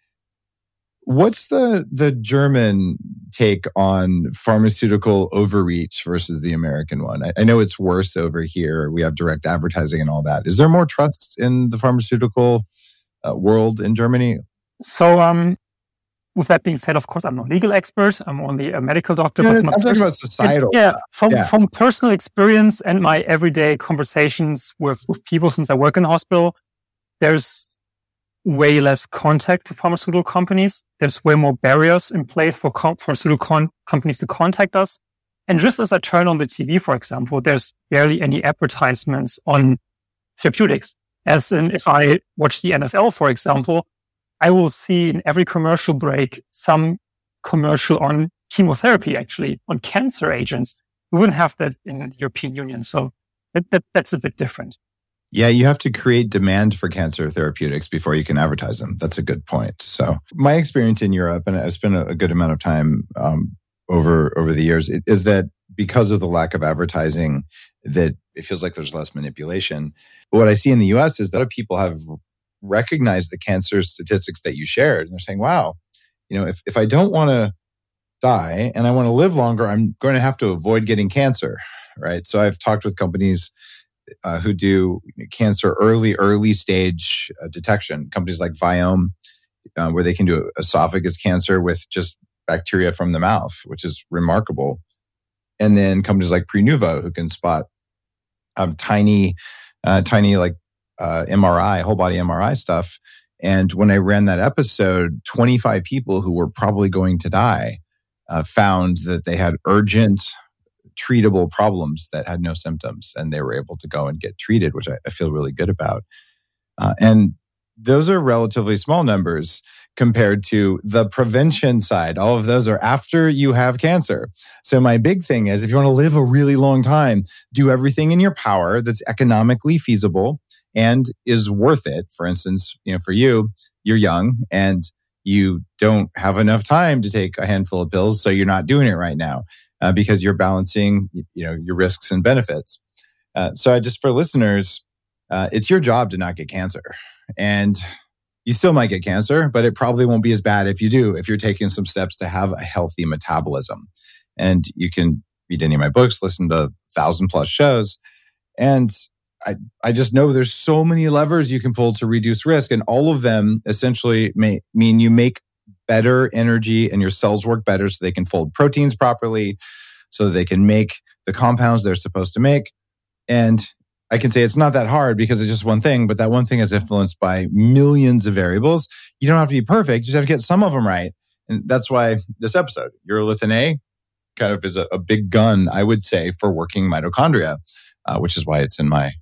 What's the German take on pharmaceutical overreach versus the American one? I know it's worse over here. We have direct advertising and all that. Is there more trust in the pharmaceutical world in Germany? So, with that being said, of course, I'm not a legal expert. I'm only a medical doctor. No, I'm talking about societal. From personal experience and my everyday conversations with people since I work in the hospital, there's way less contact with pharmaceutical companies. There's way more barriers in place for pharmaceutical companies to contact us. And just as I turn on the TV, for example, there's barely any advertisements on therapeutics. As in, if I watch the NFL, for example, I will see in every commercial break some commercial on chemotherapy, actually, on cancer agents. We wouldn't have that in the European Union. So that's a bit different. Yeah, you have to create demand for cancer therapeutics before you can advertise them. That's a good point. So my experience in Europe, and I've spent a good amount of time over the years, is that because of the lack of advertising, that it feels like there's less manipulation. But what I see in the US is that people have recognized the cancer statistics that you shared. And they're saying, wow, if I don't want to die and I want to live longer, I'm going to have to avoid getting cancer, right? So I've talked with companies who do cancer early stage detection. Companies like Viome, where they can do esophagus cancer with just bacteria from the mouth, which is remarkable. And then companies like Prenuvo, who can spot tiny like MRI, whole body MRI stuff. And when I ran that episode, 25 people who were probably going to die found that they had urgent treatable problems that had no symptoms, and they were able to go and get treated, which I feel really good about. And those are relatively small numbers compared to the prevention side. All of those are after you have cancer. So my big thing is, if you want to live a really long time, do everything in your power that's economically feasible and is worth it. For instance, for you, you're young and you don't have enough time to take a handful of pills, so you're not doing it right now. Because you're balancing, your risks and benefits. So for listeners, it's your job to not get cancer. And you still might get cancer, but it probably won't be as bad if you're taking some steps to have a healthy metabolism. And you can read any of my books, listen to 1,000+ shows. And I just know there's so many levers you can pull to reduce risk. And all of them essentially mean you make better energy and your cells work better so they can fold proteins properly, so they can make the compounds they're supposed to make. And I can say it's not that hard because it's just one thing, but that one thing is influenced by millions of variables. You don't have to be perfect. You just have to get some of them right. And that's why this episode, Urolithin A, kind of is a big gun, I would say, for working mitochondria, which is why it's in my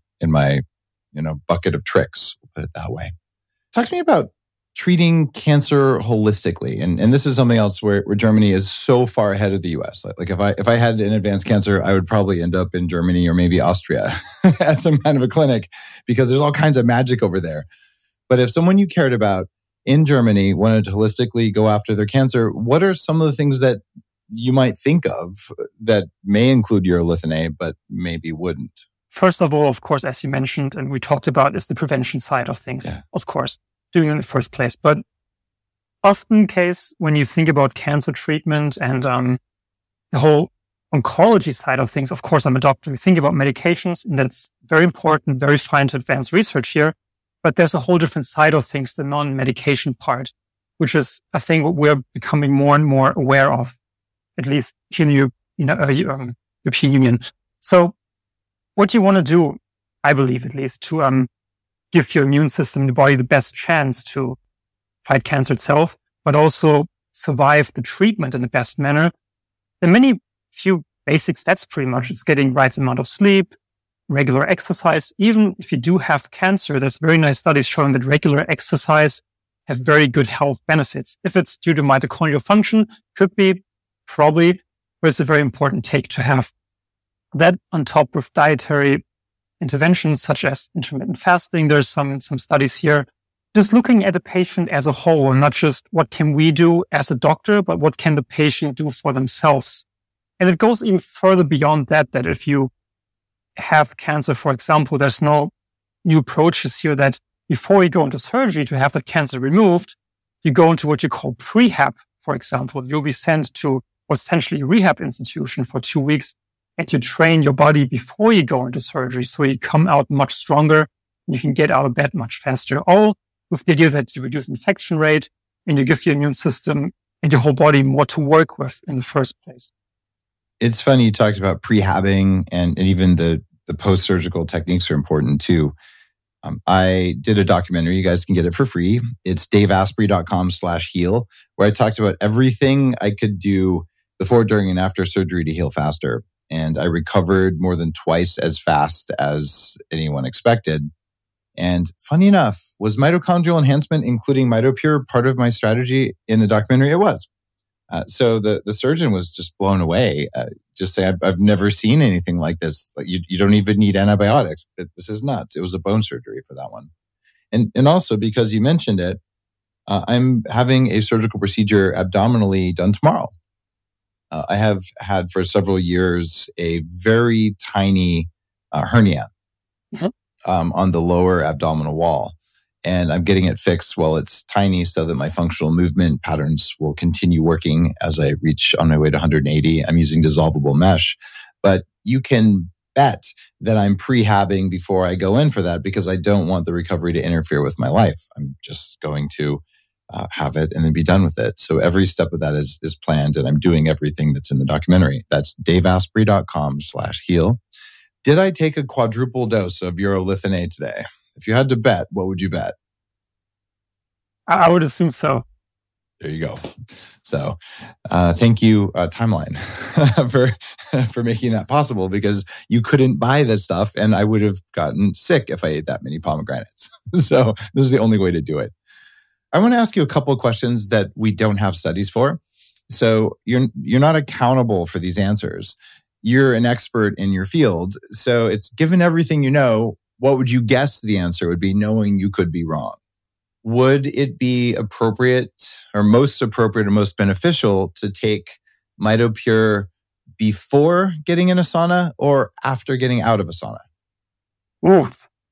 bucket of tricks, we'll put it that way. Talk to me about treating cancer holistically. And this is something else where Germany is so far ahead of the US. Like if I had an advanced cancer, I would probably end up in Germany or maybe Austria at some kind of a clinic, because there's all kinds of magic over there. But if someone you cared about in Germany wanted to holistically go after their cancer, what are some of the things that you might think of that may include urolithin A, but maybe wouldn't? First of all, of course, as you mentioned, and we talked about, is the prevention side of things, of course, doing it in the first place. But often case, when you think about cancer treatment and the whole oncology side of things, of course, I'm a doctor. We think about medications, and that's very important, very fine to advance research here. But there's a whole different side of things, the non-medication part, which is, I think, what we're becoming more and more aware of, at least in the European Union. So what you want to do, I believe at least, to give your immune system, the body, the best chance to fight cancer itself, but also survive the treatment in the best manner. There are few basic steps pretty much. It's getting right amount of sleep, regular exercise. Even if you do have cancer, there's very nice studies showing that regular exercise have very good health benefits. If it's due to mitochondrial function, could be, probably, but it's a very important take to have. That on top of dietary interventions such as intermittent fasting, there's some studies here. Just looking at the patient as a whole, and not just what can we do as a doctor, but what can the patient do for themselves. And it goes even further beyond that if you have cancer, for example, there's no new approaches here that before you go into surgery to have the cancer removed, you go into what you call prehab, for example. You'll be sent to essentially a rehab institution for 2 weeks, and you train your body before you go into surgery. So you come out much stronger. You can get out of bed much faster. All with the idea that you reduce infection rate and you give your immune system and your whole body more to work with in the first place. It's funny you talked about prehabbing and even the post-surgical techniques are important too. I did a documentary. You guys can get it for free. It's daveasprey.com/heal, where I talked about everything I could do before, during, and after surgery to heal faster. And I recovered more than twice as fast as anyone expected. And funny enough, was mitochondrial enhancement, including MitoPure, part of my strategy in the documentary? It was. So the surgeon was just blown away. Just saying, I've never seen anything like this. Like you don't even need antibiotics. This is nuts. It was a bone surgery for that one. And also because you mentioned it, I'm having a surgical procedure abdominally done tomorrow. I have had for several years a very tiny hernia on the lower abdominal wall. And I'm getting it fixed while it's tiny so that my functional movement patterns will continue working as I reach on my way to 180. I'm using dissolvable mesh. But you can bet that I'm prehabbing before I go in for that because I don't want the recovery to interfere with my life. I'm just going to have it and then be done with it. So every step of that is planned, and I'm doing everything that's in the documentary. That's daveasprey.com/heal. Did I take a quadruple dose of urolithin A today? If you had to bet, what would you bet? I would assume so. There you go. So thank you, Timeline, for making that possible, because you couldn't buy this stuff and I would have gotten sick if I ate that many pomegranates. So this is the only way to do it. I want to ask you a couple of questions that we don't have studies for. So you're not accountable for these answers. You're an expert in your field. So it's given everything you know, what would you guess the answer would be, knowing you could be wrong? Would it be appropriate or most appropriate or most beneficial to take MitoPure before getting in a sauna or after getting out of a sauna? Ooh.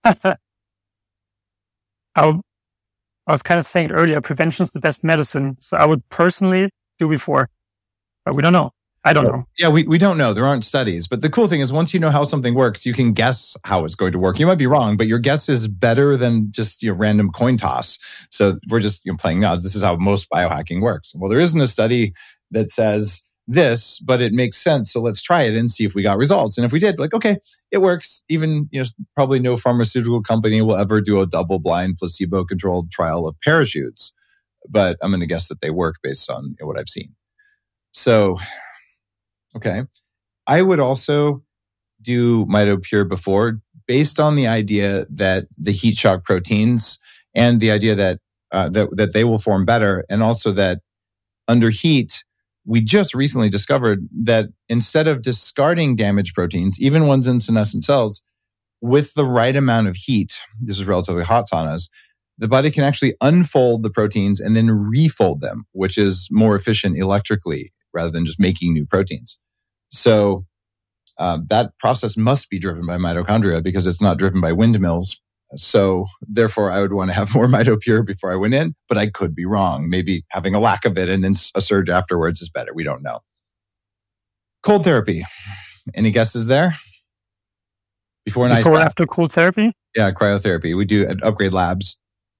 I was kind of saying earlier, prevention is the best medicine. So I would personally do before, but we don't know. I don't know. Yeah, we don't know. There aren't studies. But the cool thing is once you know how something works, you can guess how it's going to work. You might be wrong, but your guess is better than just random coin toss. So we're just playing odds. This is how most biohacking works. Well, there isn't a study that says this, but it makes sense. So let's try it and see if we got results. And if we did, okay, it works. Even, probably no pharmaceutical company will ever do a double-blind placebo-controlled trial of parachutes. But I'm going to guess that they work based on what I've seen. So... okay. I would also do MitoPure before, based on the idea that the heat shock proteins and the idea that that they will form better, and also that under heat, we just recently discovered that instead of discarding damaged proteins, even ones in senescent cells, with the right amount of heat, this is relatively hot saunas, the body can actually unfold the proteins and then refold them, which is more efficient electrically rather than just making new proteins. So that process must be driven by mitochondria because it's not driven by windmills. So therefore, I would want to have more MitoPure before I went in, but I could be wrong. Maybe having a lack of it and then a surge afterwards is better. We don't know. Cold therapy. Any guesses there? Before and after cold therapy? Yeah, cryotherapy. We do at Upgrade Labs.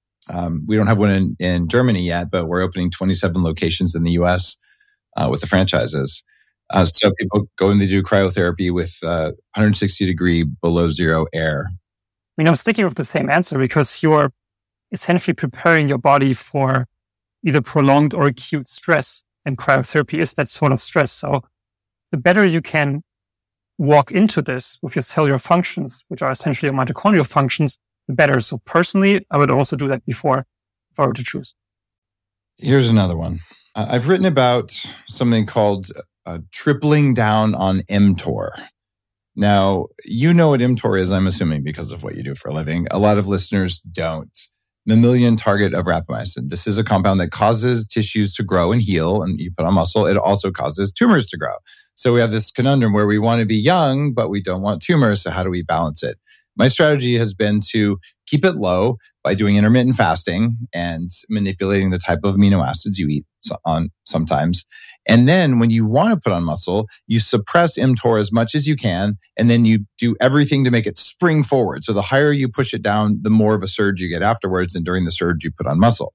We don't have one in Germany yet, but we're opening 27 locations in the US with the franchises. So people go and they do cryotherapy with 160 degree below zero air. I'm sticking with the same answer because you're essentially preparing your body for either prolonged or acute stress. And cryotherapy is that sort of stress. So the better you can walk into this with your cellular functions, which are essentially your mitochondrial functions, the better. So personally, I would also do that before if I were to choose. Here's another one. I've written about something called tripling down on mTOR. Now, you know what mTOR is, I'm assuming, because of what you do for a living. A lot of listeners don't. Mammalian target of rapamycin. This is a compound that causes tissues to grow and heal, and you put on muscle. It also causes tumors to grow. So we have this conundrum where we want to be young, but we don't want tumors. So how do we balance it? My strategy has been to keep it low by doing intermittent fasting and manipulating the type of amino acids you eat on sometimes. And then when you want to put on muscle, you suppress mTOR as much as you can, and then you do everything to make it spring forward. So the higher you push it down, the more of a surge you get afterwards, and during the surge, you put on muscle.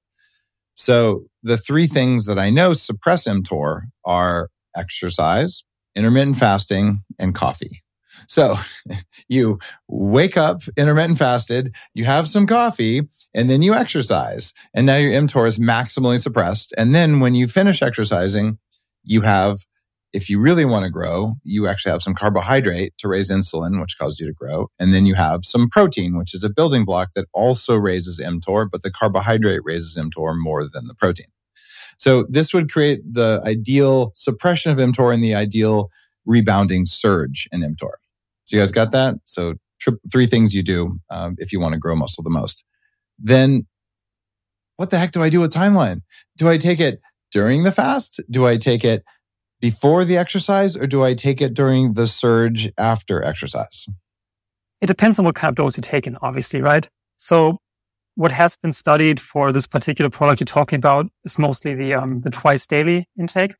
So the three things that I know suppress mTOR are exercise, intermittent fasting, and coffee. So you wake up intermittent fasted, you have some coffee, and then you exercise. And now your mTOR is maximally suppressed. And then when you finish exercising, you have, if you really want to grow, you actually have some carbohydrate to raise insulin, which causes you to grow. And then you have some protein, which is a building block that also raises mTOR, but the carbohydrate raises mTOR more than the protein. So this would create the ideal suppression of mTOR and the ideal rebounding surge in mTOR. So you guys got that? So three things you do if you want to grow muscle the most. Then what the heck do I do with timeline? Do I take it during the fast? Do I take it before the exercise? Or do I take it during the surge after exercise? It depends on what kind of dose you're taking, obviously, right? So what has been studied for this particular product you're talking about is mostly the twice daily intake.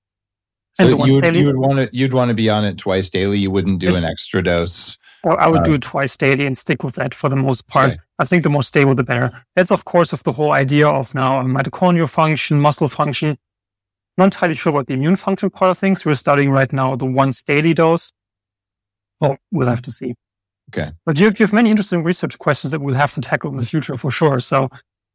So you'd want to be on it twice daily. You wouldn't do an extra dose. Or I would do it twice daily and stick with that for the most part. Okay. I think the more stable, the better. That's, of course, of the whole idea of now mitochondrial function, muscle function. Not entirely sure about the immune function part of things. We're studying right now the once daily dose. Well, we'll have to see. Okay. But you have many interesting research questions that we'll have to tackle in the future for sure. So,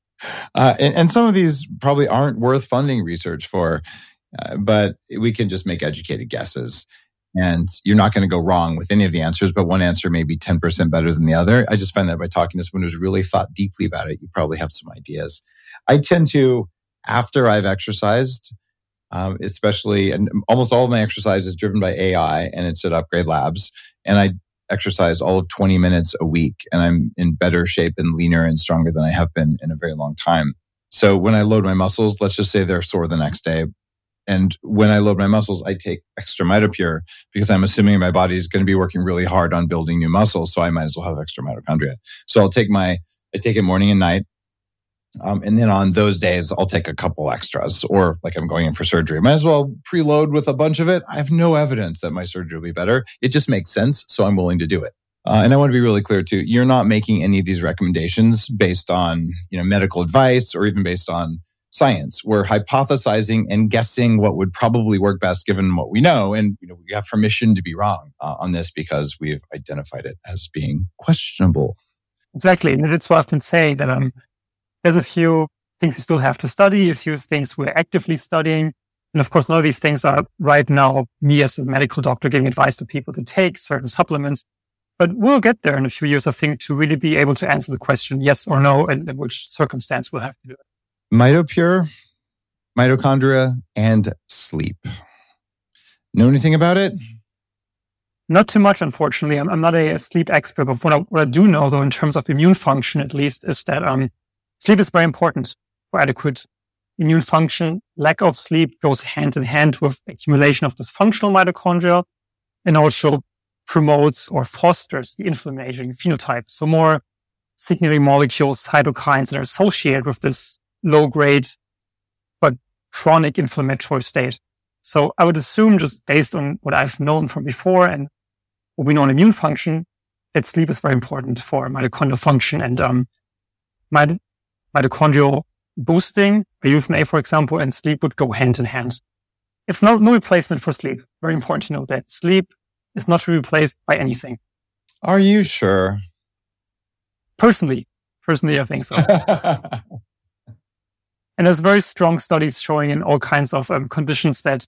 and some of these probably aren't worth funding research for. But we can just make educated guesses. And you're not going to go wrong with any of the answers, but one answer may be 10% better than the other. I just find that by talking to someone who's really thought deeply about it, you probably have some ideas. I tend to, after I've exercised, especially, and almost all of my exercise is driven by AI, and it's at Upgrade Labs. And I exercise all of 20 minutes a week, and I'm in better shape and leaner and stronger than I have been in a very long time. So when I load my muscles, let's just say they're sore the next day. And when I load my muscles, I take extra MitoPure because I'm assuming my body is going to be working really hard on building new muscles. So I might as well have extra mitochondria. So I take it morning and night. And then on those days, I'll take a couple extras, or like I'm going in for surgery. Might as well preload with a bunch of it. I have no evidence that my surgery will be better. It just makes sense. So I'm willing to do it. And I want to be really clear too. You're not making any of these recommendations based on, medical advice or even based on science. We're hypothesizing and guessing what would probably work best given what we know. And we have permission to be wrong on this because we've identified it as being questionable. Exactly. And that's what I've been saying, that there's a few things you still have to study, a few things we're actively studying. And of course, none of these things are right now me as a medical doctor giving advice to people to take certain supplements. But we'll get there in a few years, I think, to really be able to answer the question yes or no, and in which circumstance we'll have to do it. MitoPure, mitochondria, and sleep. Know anything about it? Not too much, unfortunately. I'm not a sleep expert, but what I do know, though, in terms of immune function, at least, is that Sleep is very important for adequate immune function. Lack of sleep goes hand in hand with accumulation of dysfunctional mitochondria and also promotes or fosters the inflammatory phenotype. So more signaling molecules, cytokines that are associated with this low grade but chronic inflammatory state. So I would assume, just based on what I've known from before and what we know on immune function, that sleep is very important for mitochondrial function and mitochondrial boosting, UFNA, for example, and sleep would go hand in hand. It's no replacement for sleep. Very important to know that sleep is not replaced by anything. Are you sure? Personally, I think so. And there's very strong studies showing in all kinds of conditions that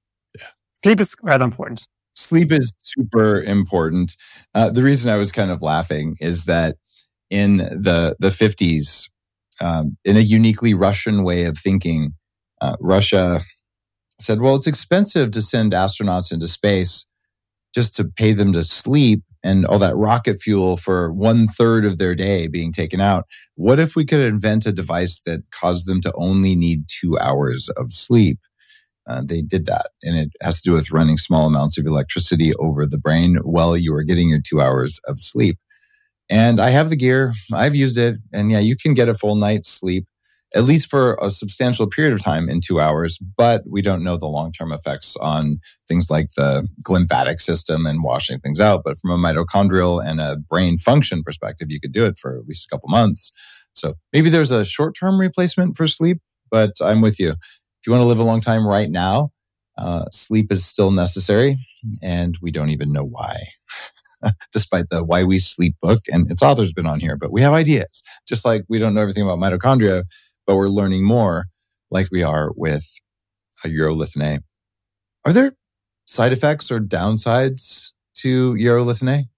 sleep is rather important. Sleep is super important. The reason I was kind of laughing is that in the 50s, in a uniquely Russian way of thinking, Russia said, well, it's expensive to send astronauts into space just to pay them to sleep and all that rocket fuel for 1/3 of their day being taken out. What if we could invent a device that caused them to only need 2 hours of sleep? They did that, and it has to do with running small amounts of electricity over the brain while you are getting your 2 hours of sleep. And I have the gear. I've used it. And yeah, you can get a full night's sleep, at least for a substantial period of time in 2 hours. But we don't know the long-term effects on things like the lymphatic system and washing things out. But from a mitochondrial and a brain function perspective, you could do it for at least a couple months. So maybe there's a short-term replacement for sleep, but I'm with you. If you want to live a long time right now, sleep is still necessary. And we don't even know why. Despite the Why We Sleep book, and its author's been on here, but we have ideas. Just like we don't know everything about mitochondria, but we're learning more like we are with urolithin A. Are there side effects or downsides to urolithin A?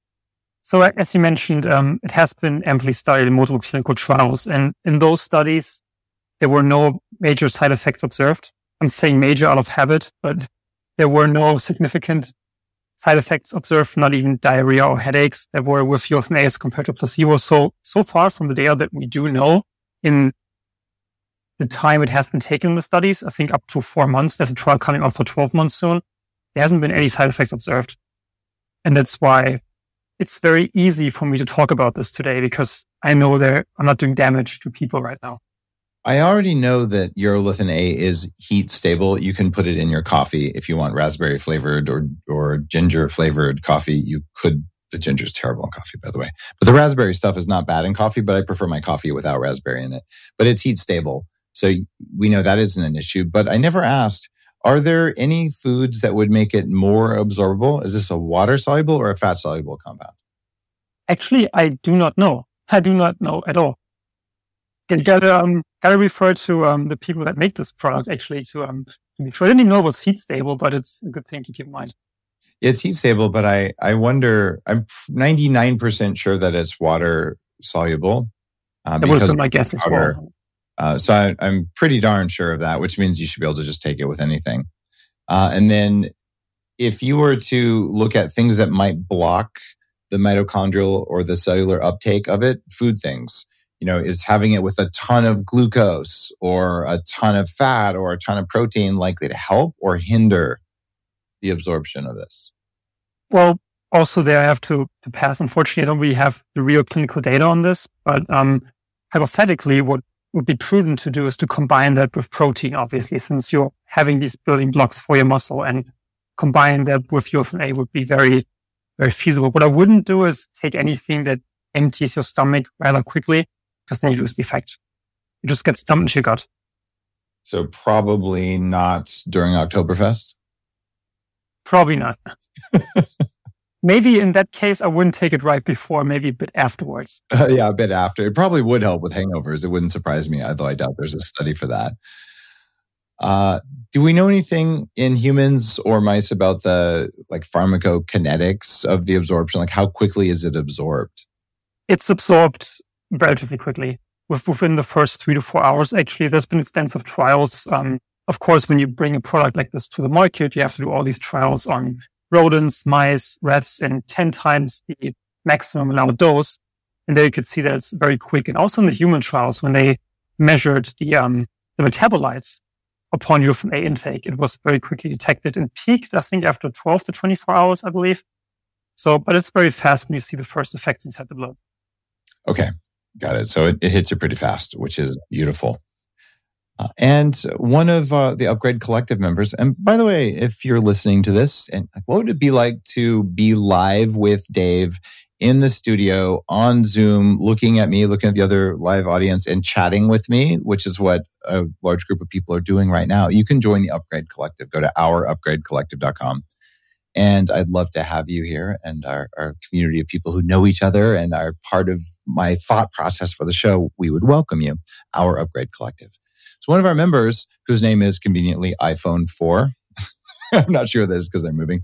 So as you mentioned, it has been amply studied in multiple clinical trials. And in those studies, there were no major side effects observed. I'm saying major out of habit, but there were no significant side effects observed, not even diarrhea or headaches that were with urolithin A as compared to placebo. So far from the data that we do know in the time it has been taken in the studies, I think up to 4 months, there's a trial coming out for 12 months soon. There hasn't been any side effects observed. And that's why it's very easy for me to talk about this today, because I know I'm not doing damage to people right now. I already know that urolithin A is heat stable. You can put it in your coffee if you want raspberry flavored or ginger flavored coffee. You could. The ginger is terrible in coffee, by the way. But the raspberry stuff is not bad in coffee, but I prefer my coffee without raspberry in it. But it's heat stable. So we know that isn't an issue. But I never asked, are there any foods that would make it more absorbable? Is this a water soluble or a fat soluble compound? Actually, I do not know. I do not know at all. You gotta refer to the people that make this product actually to be sure. I didn't even know it was heat stable, but it's a good thing to keep in mind. It's heat stable, but I wonder, I'm 99% sure that it's water soluble. That would have been my guess as well. So I'm pretty darn sure of that, which means you should be able to just take it with anything. And then if you were to look at things that might block the mitochondrial or the cellular uptake of it, food things, is having it with a ton of glucose or a ton of fat or a ton of protein likely to help or hinder the absorption of this? Well, also there I have to pass. Unfortunately, I don't really have the real clinical data on this, but hypothetically, what would be prudent to do is to combine that with protein, obviously, since you're having these building blocks for your muscle, and combine that with urolithin A would be very, very feasible. What I wouldn't do is take anything that empties your stomach rather quickly, because then you lose the effect. You just get stumped into your gut. So probably not during Oktoberfest? Probably not. Maybe in that case, I wouldn't take it right before, maybe a bit afterwards. Yeah, a bit after. It probably would help with hangovers. It wouldn't surprise me, although I doubt there's a study for that. Do we know anything in humans or mice about the pharmacokinetics of the absorption? Like how quickly is it absorbed? It's absorbed relatively quickly, within the first 3 to 4 hours. Actually, there's been extensive trials. Of course, when you bring a product like this to the market, you have to do all these trials on rodents, mice, rats, and 10 times the maximum allowed dose. And there you could see that it's very quick. And also in the human trials, when they measured the metabolites upon UFMA intake, it was very quickly detected and peaked, I think, after 12 to 24 hours, I believe. So, but it's very fast when you see the first effects inside the blood. Okay, got it. So it hits you pretty fast, which is beautiful. And one of the Upgrade Collective members, and by the way, if you're listening to this, and what would it be like to be live with Dave in the studio on Zoom, looking at me, looking at the other live audience and chatting with me, which is what a large group of people are doing right now. You can join the Upgrade Collective. Go to ourupgradecollective.com. And I'd love to have you here and our community of people who know each other and are part of my thought process for the show. We would welcome you, Our Upgrade Collective. So one of our members, whose name is conveniently iPhone 4, I'm not sure that is because they're moving,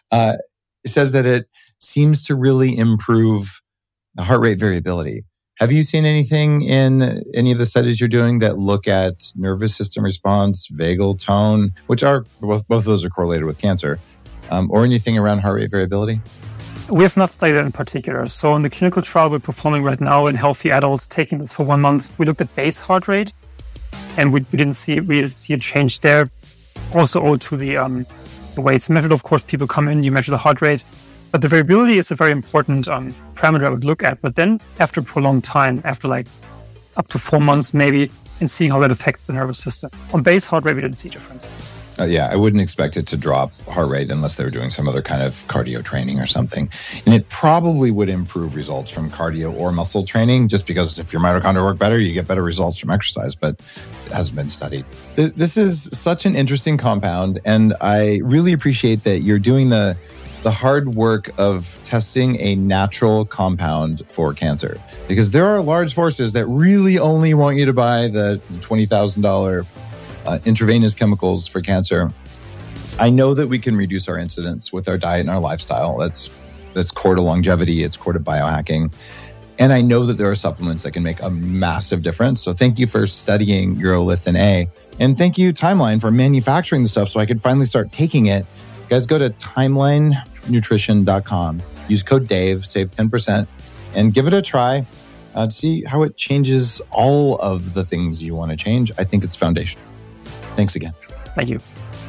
says that it seems to really improve the heart rate variability. Have you seen anything in any of the studies you're doing that look at nervous system response, vagal tone, which are, both of those are correlated with cancer, or anything around heart rate variability? We have not studied that in particular. So in the clinical trial we're performing right now in healthy adults taking this for 1 month, we looked at base heart rate, and we didn't see a change there. Also owed to the way it's measured. Of course, people come in, you measure the heart rate, but the variability is a very important parameter I would look at. But then after prolonged time, after like up to 4 months maybe, and seeing how that affects the nervous system. On base heart rate, we didn't see a difference. Yeah, I wouldn't expect it to drop heart rate unless they were doing some other kind of cardio training or something. And it probably would improve results from cardio or muscle training, just because if your mitochondria work better, you get better results from exercise, but it hasn't been studied. This is such an interesting compound, and I really appreciate that you're doing the hard work of testing a natural compound for cancer, because there are large forces that really only want you to buy the $20,000 intravenous chemicals for cancer. I know that we can reduce our incidence with our diet and our lifestyle. That's core to longevity. It's core to biohacking. And I know that there are supplements that can make a massive difference. So thank you for studying Urolithin A. And thank you, Timeline, for manufacturing the stuff so I could finally start taking it. You guys, go to timelinenutrition.com. Use code DAVE, save 10%, and give it a try to see how it changes all of the things you want to change. I think it's foundational. Thanks again. Thank you.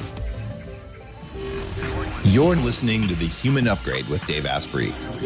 You're listening to The Human Upgrade with Dave Asprey.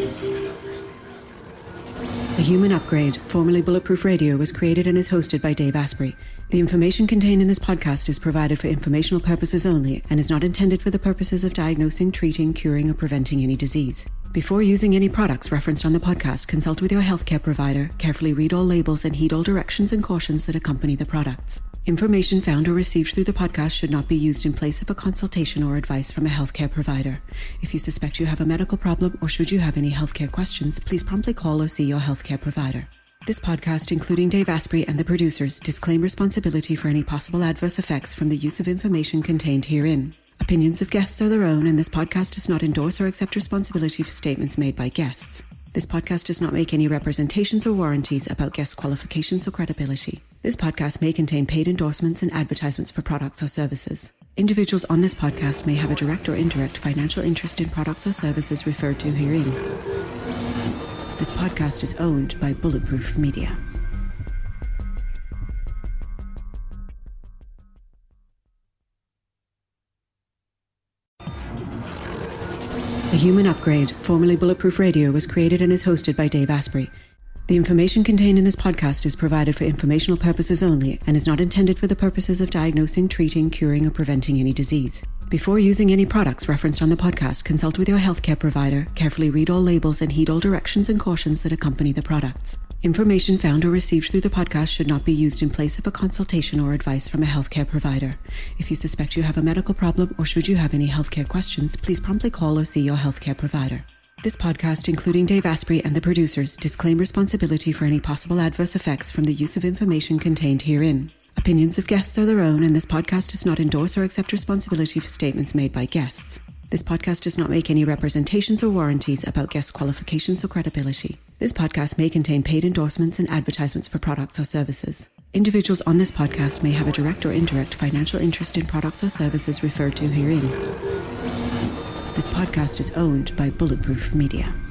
The Human Upgrade, formerly Bulletproof Radio, was created and is hosted by Dave Asprey. The information contained in this podcast is provided for informational purposes only and is not intended for the purposes of diagnosing, treating, curing, or preventing any disease. Before using any products referenced on the podcast, consult with your healthcare provider, carefully read all labels, and heed all directions and cautions that accompany the products. Information found or received through the podcast should not be used in place of a consultation or advice from a healthcare provider. If you suspect you have a medical problem or should you have any healthcare questions, please promptly call or see your healthcare provider. This podcast, including Dave Asprey and the producers, disclaim responsibility for any possible adverse effects from the use of information contained herein. Opinions of guests are their own, and this podcast does not endorse or accept responsibility for statements made by guests. This podcast does not make any representations or warranties about guest qualifications or credibility. This podcast may contain paid endorsements and advertisements for products or services. Individuals on this podcast may have a direct or indirect financial interest in products or services referred to herein. This podcast is owned by Bulletproof Media. The Human Upgrade, formerly Bulletproof Radio, was created and is hosted by Dave Asprey. The information contained in this podcast is provided for informational purposes only and is not intended for the purposes of diagnosing, treating, curing, or preventing any disease. Before using any products referenced on the podcast, consult with your healthcare provider, carefully read all labels, and heed all directions and cautions that accompany the products. Information found or received through the podcast should not be used in place of a consultation or advice from a healthcare provider. If you suspect you have a medical problem or should you have any healthcare questions, please promptly call or see your healthcare provider. This podcast, including Dave Asprey and the producers, disclaim responsibility for any possible adverse effects from the use of information contained herein. Opinions of guests are their own, and this podcast does not endorse or accept responsibility for statements made by guests. This podcast does not make any representations or warranties about guest qualifications or credibility. This podcast may contain paid endorsements and advertisements for products or services. Individuals on this podcast may have a direct or indirect financial interest in products or services referred to herein. This podcast is owned by Bulletproof Media.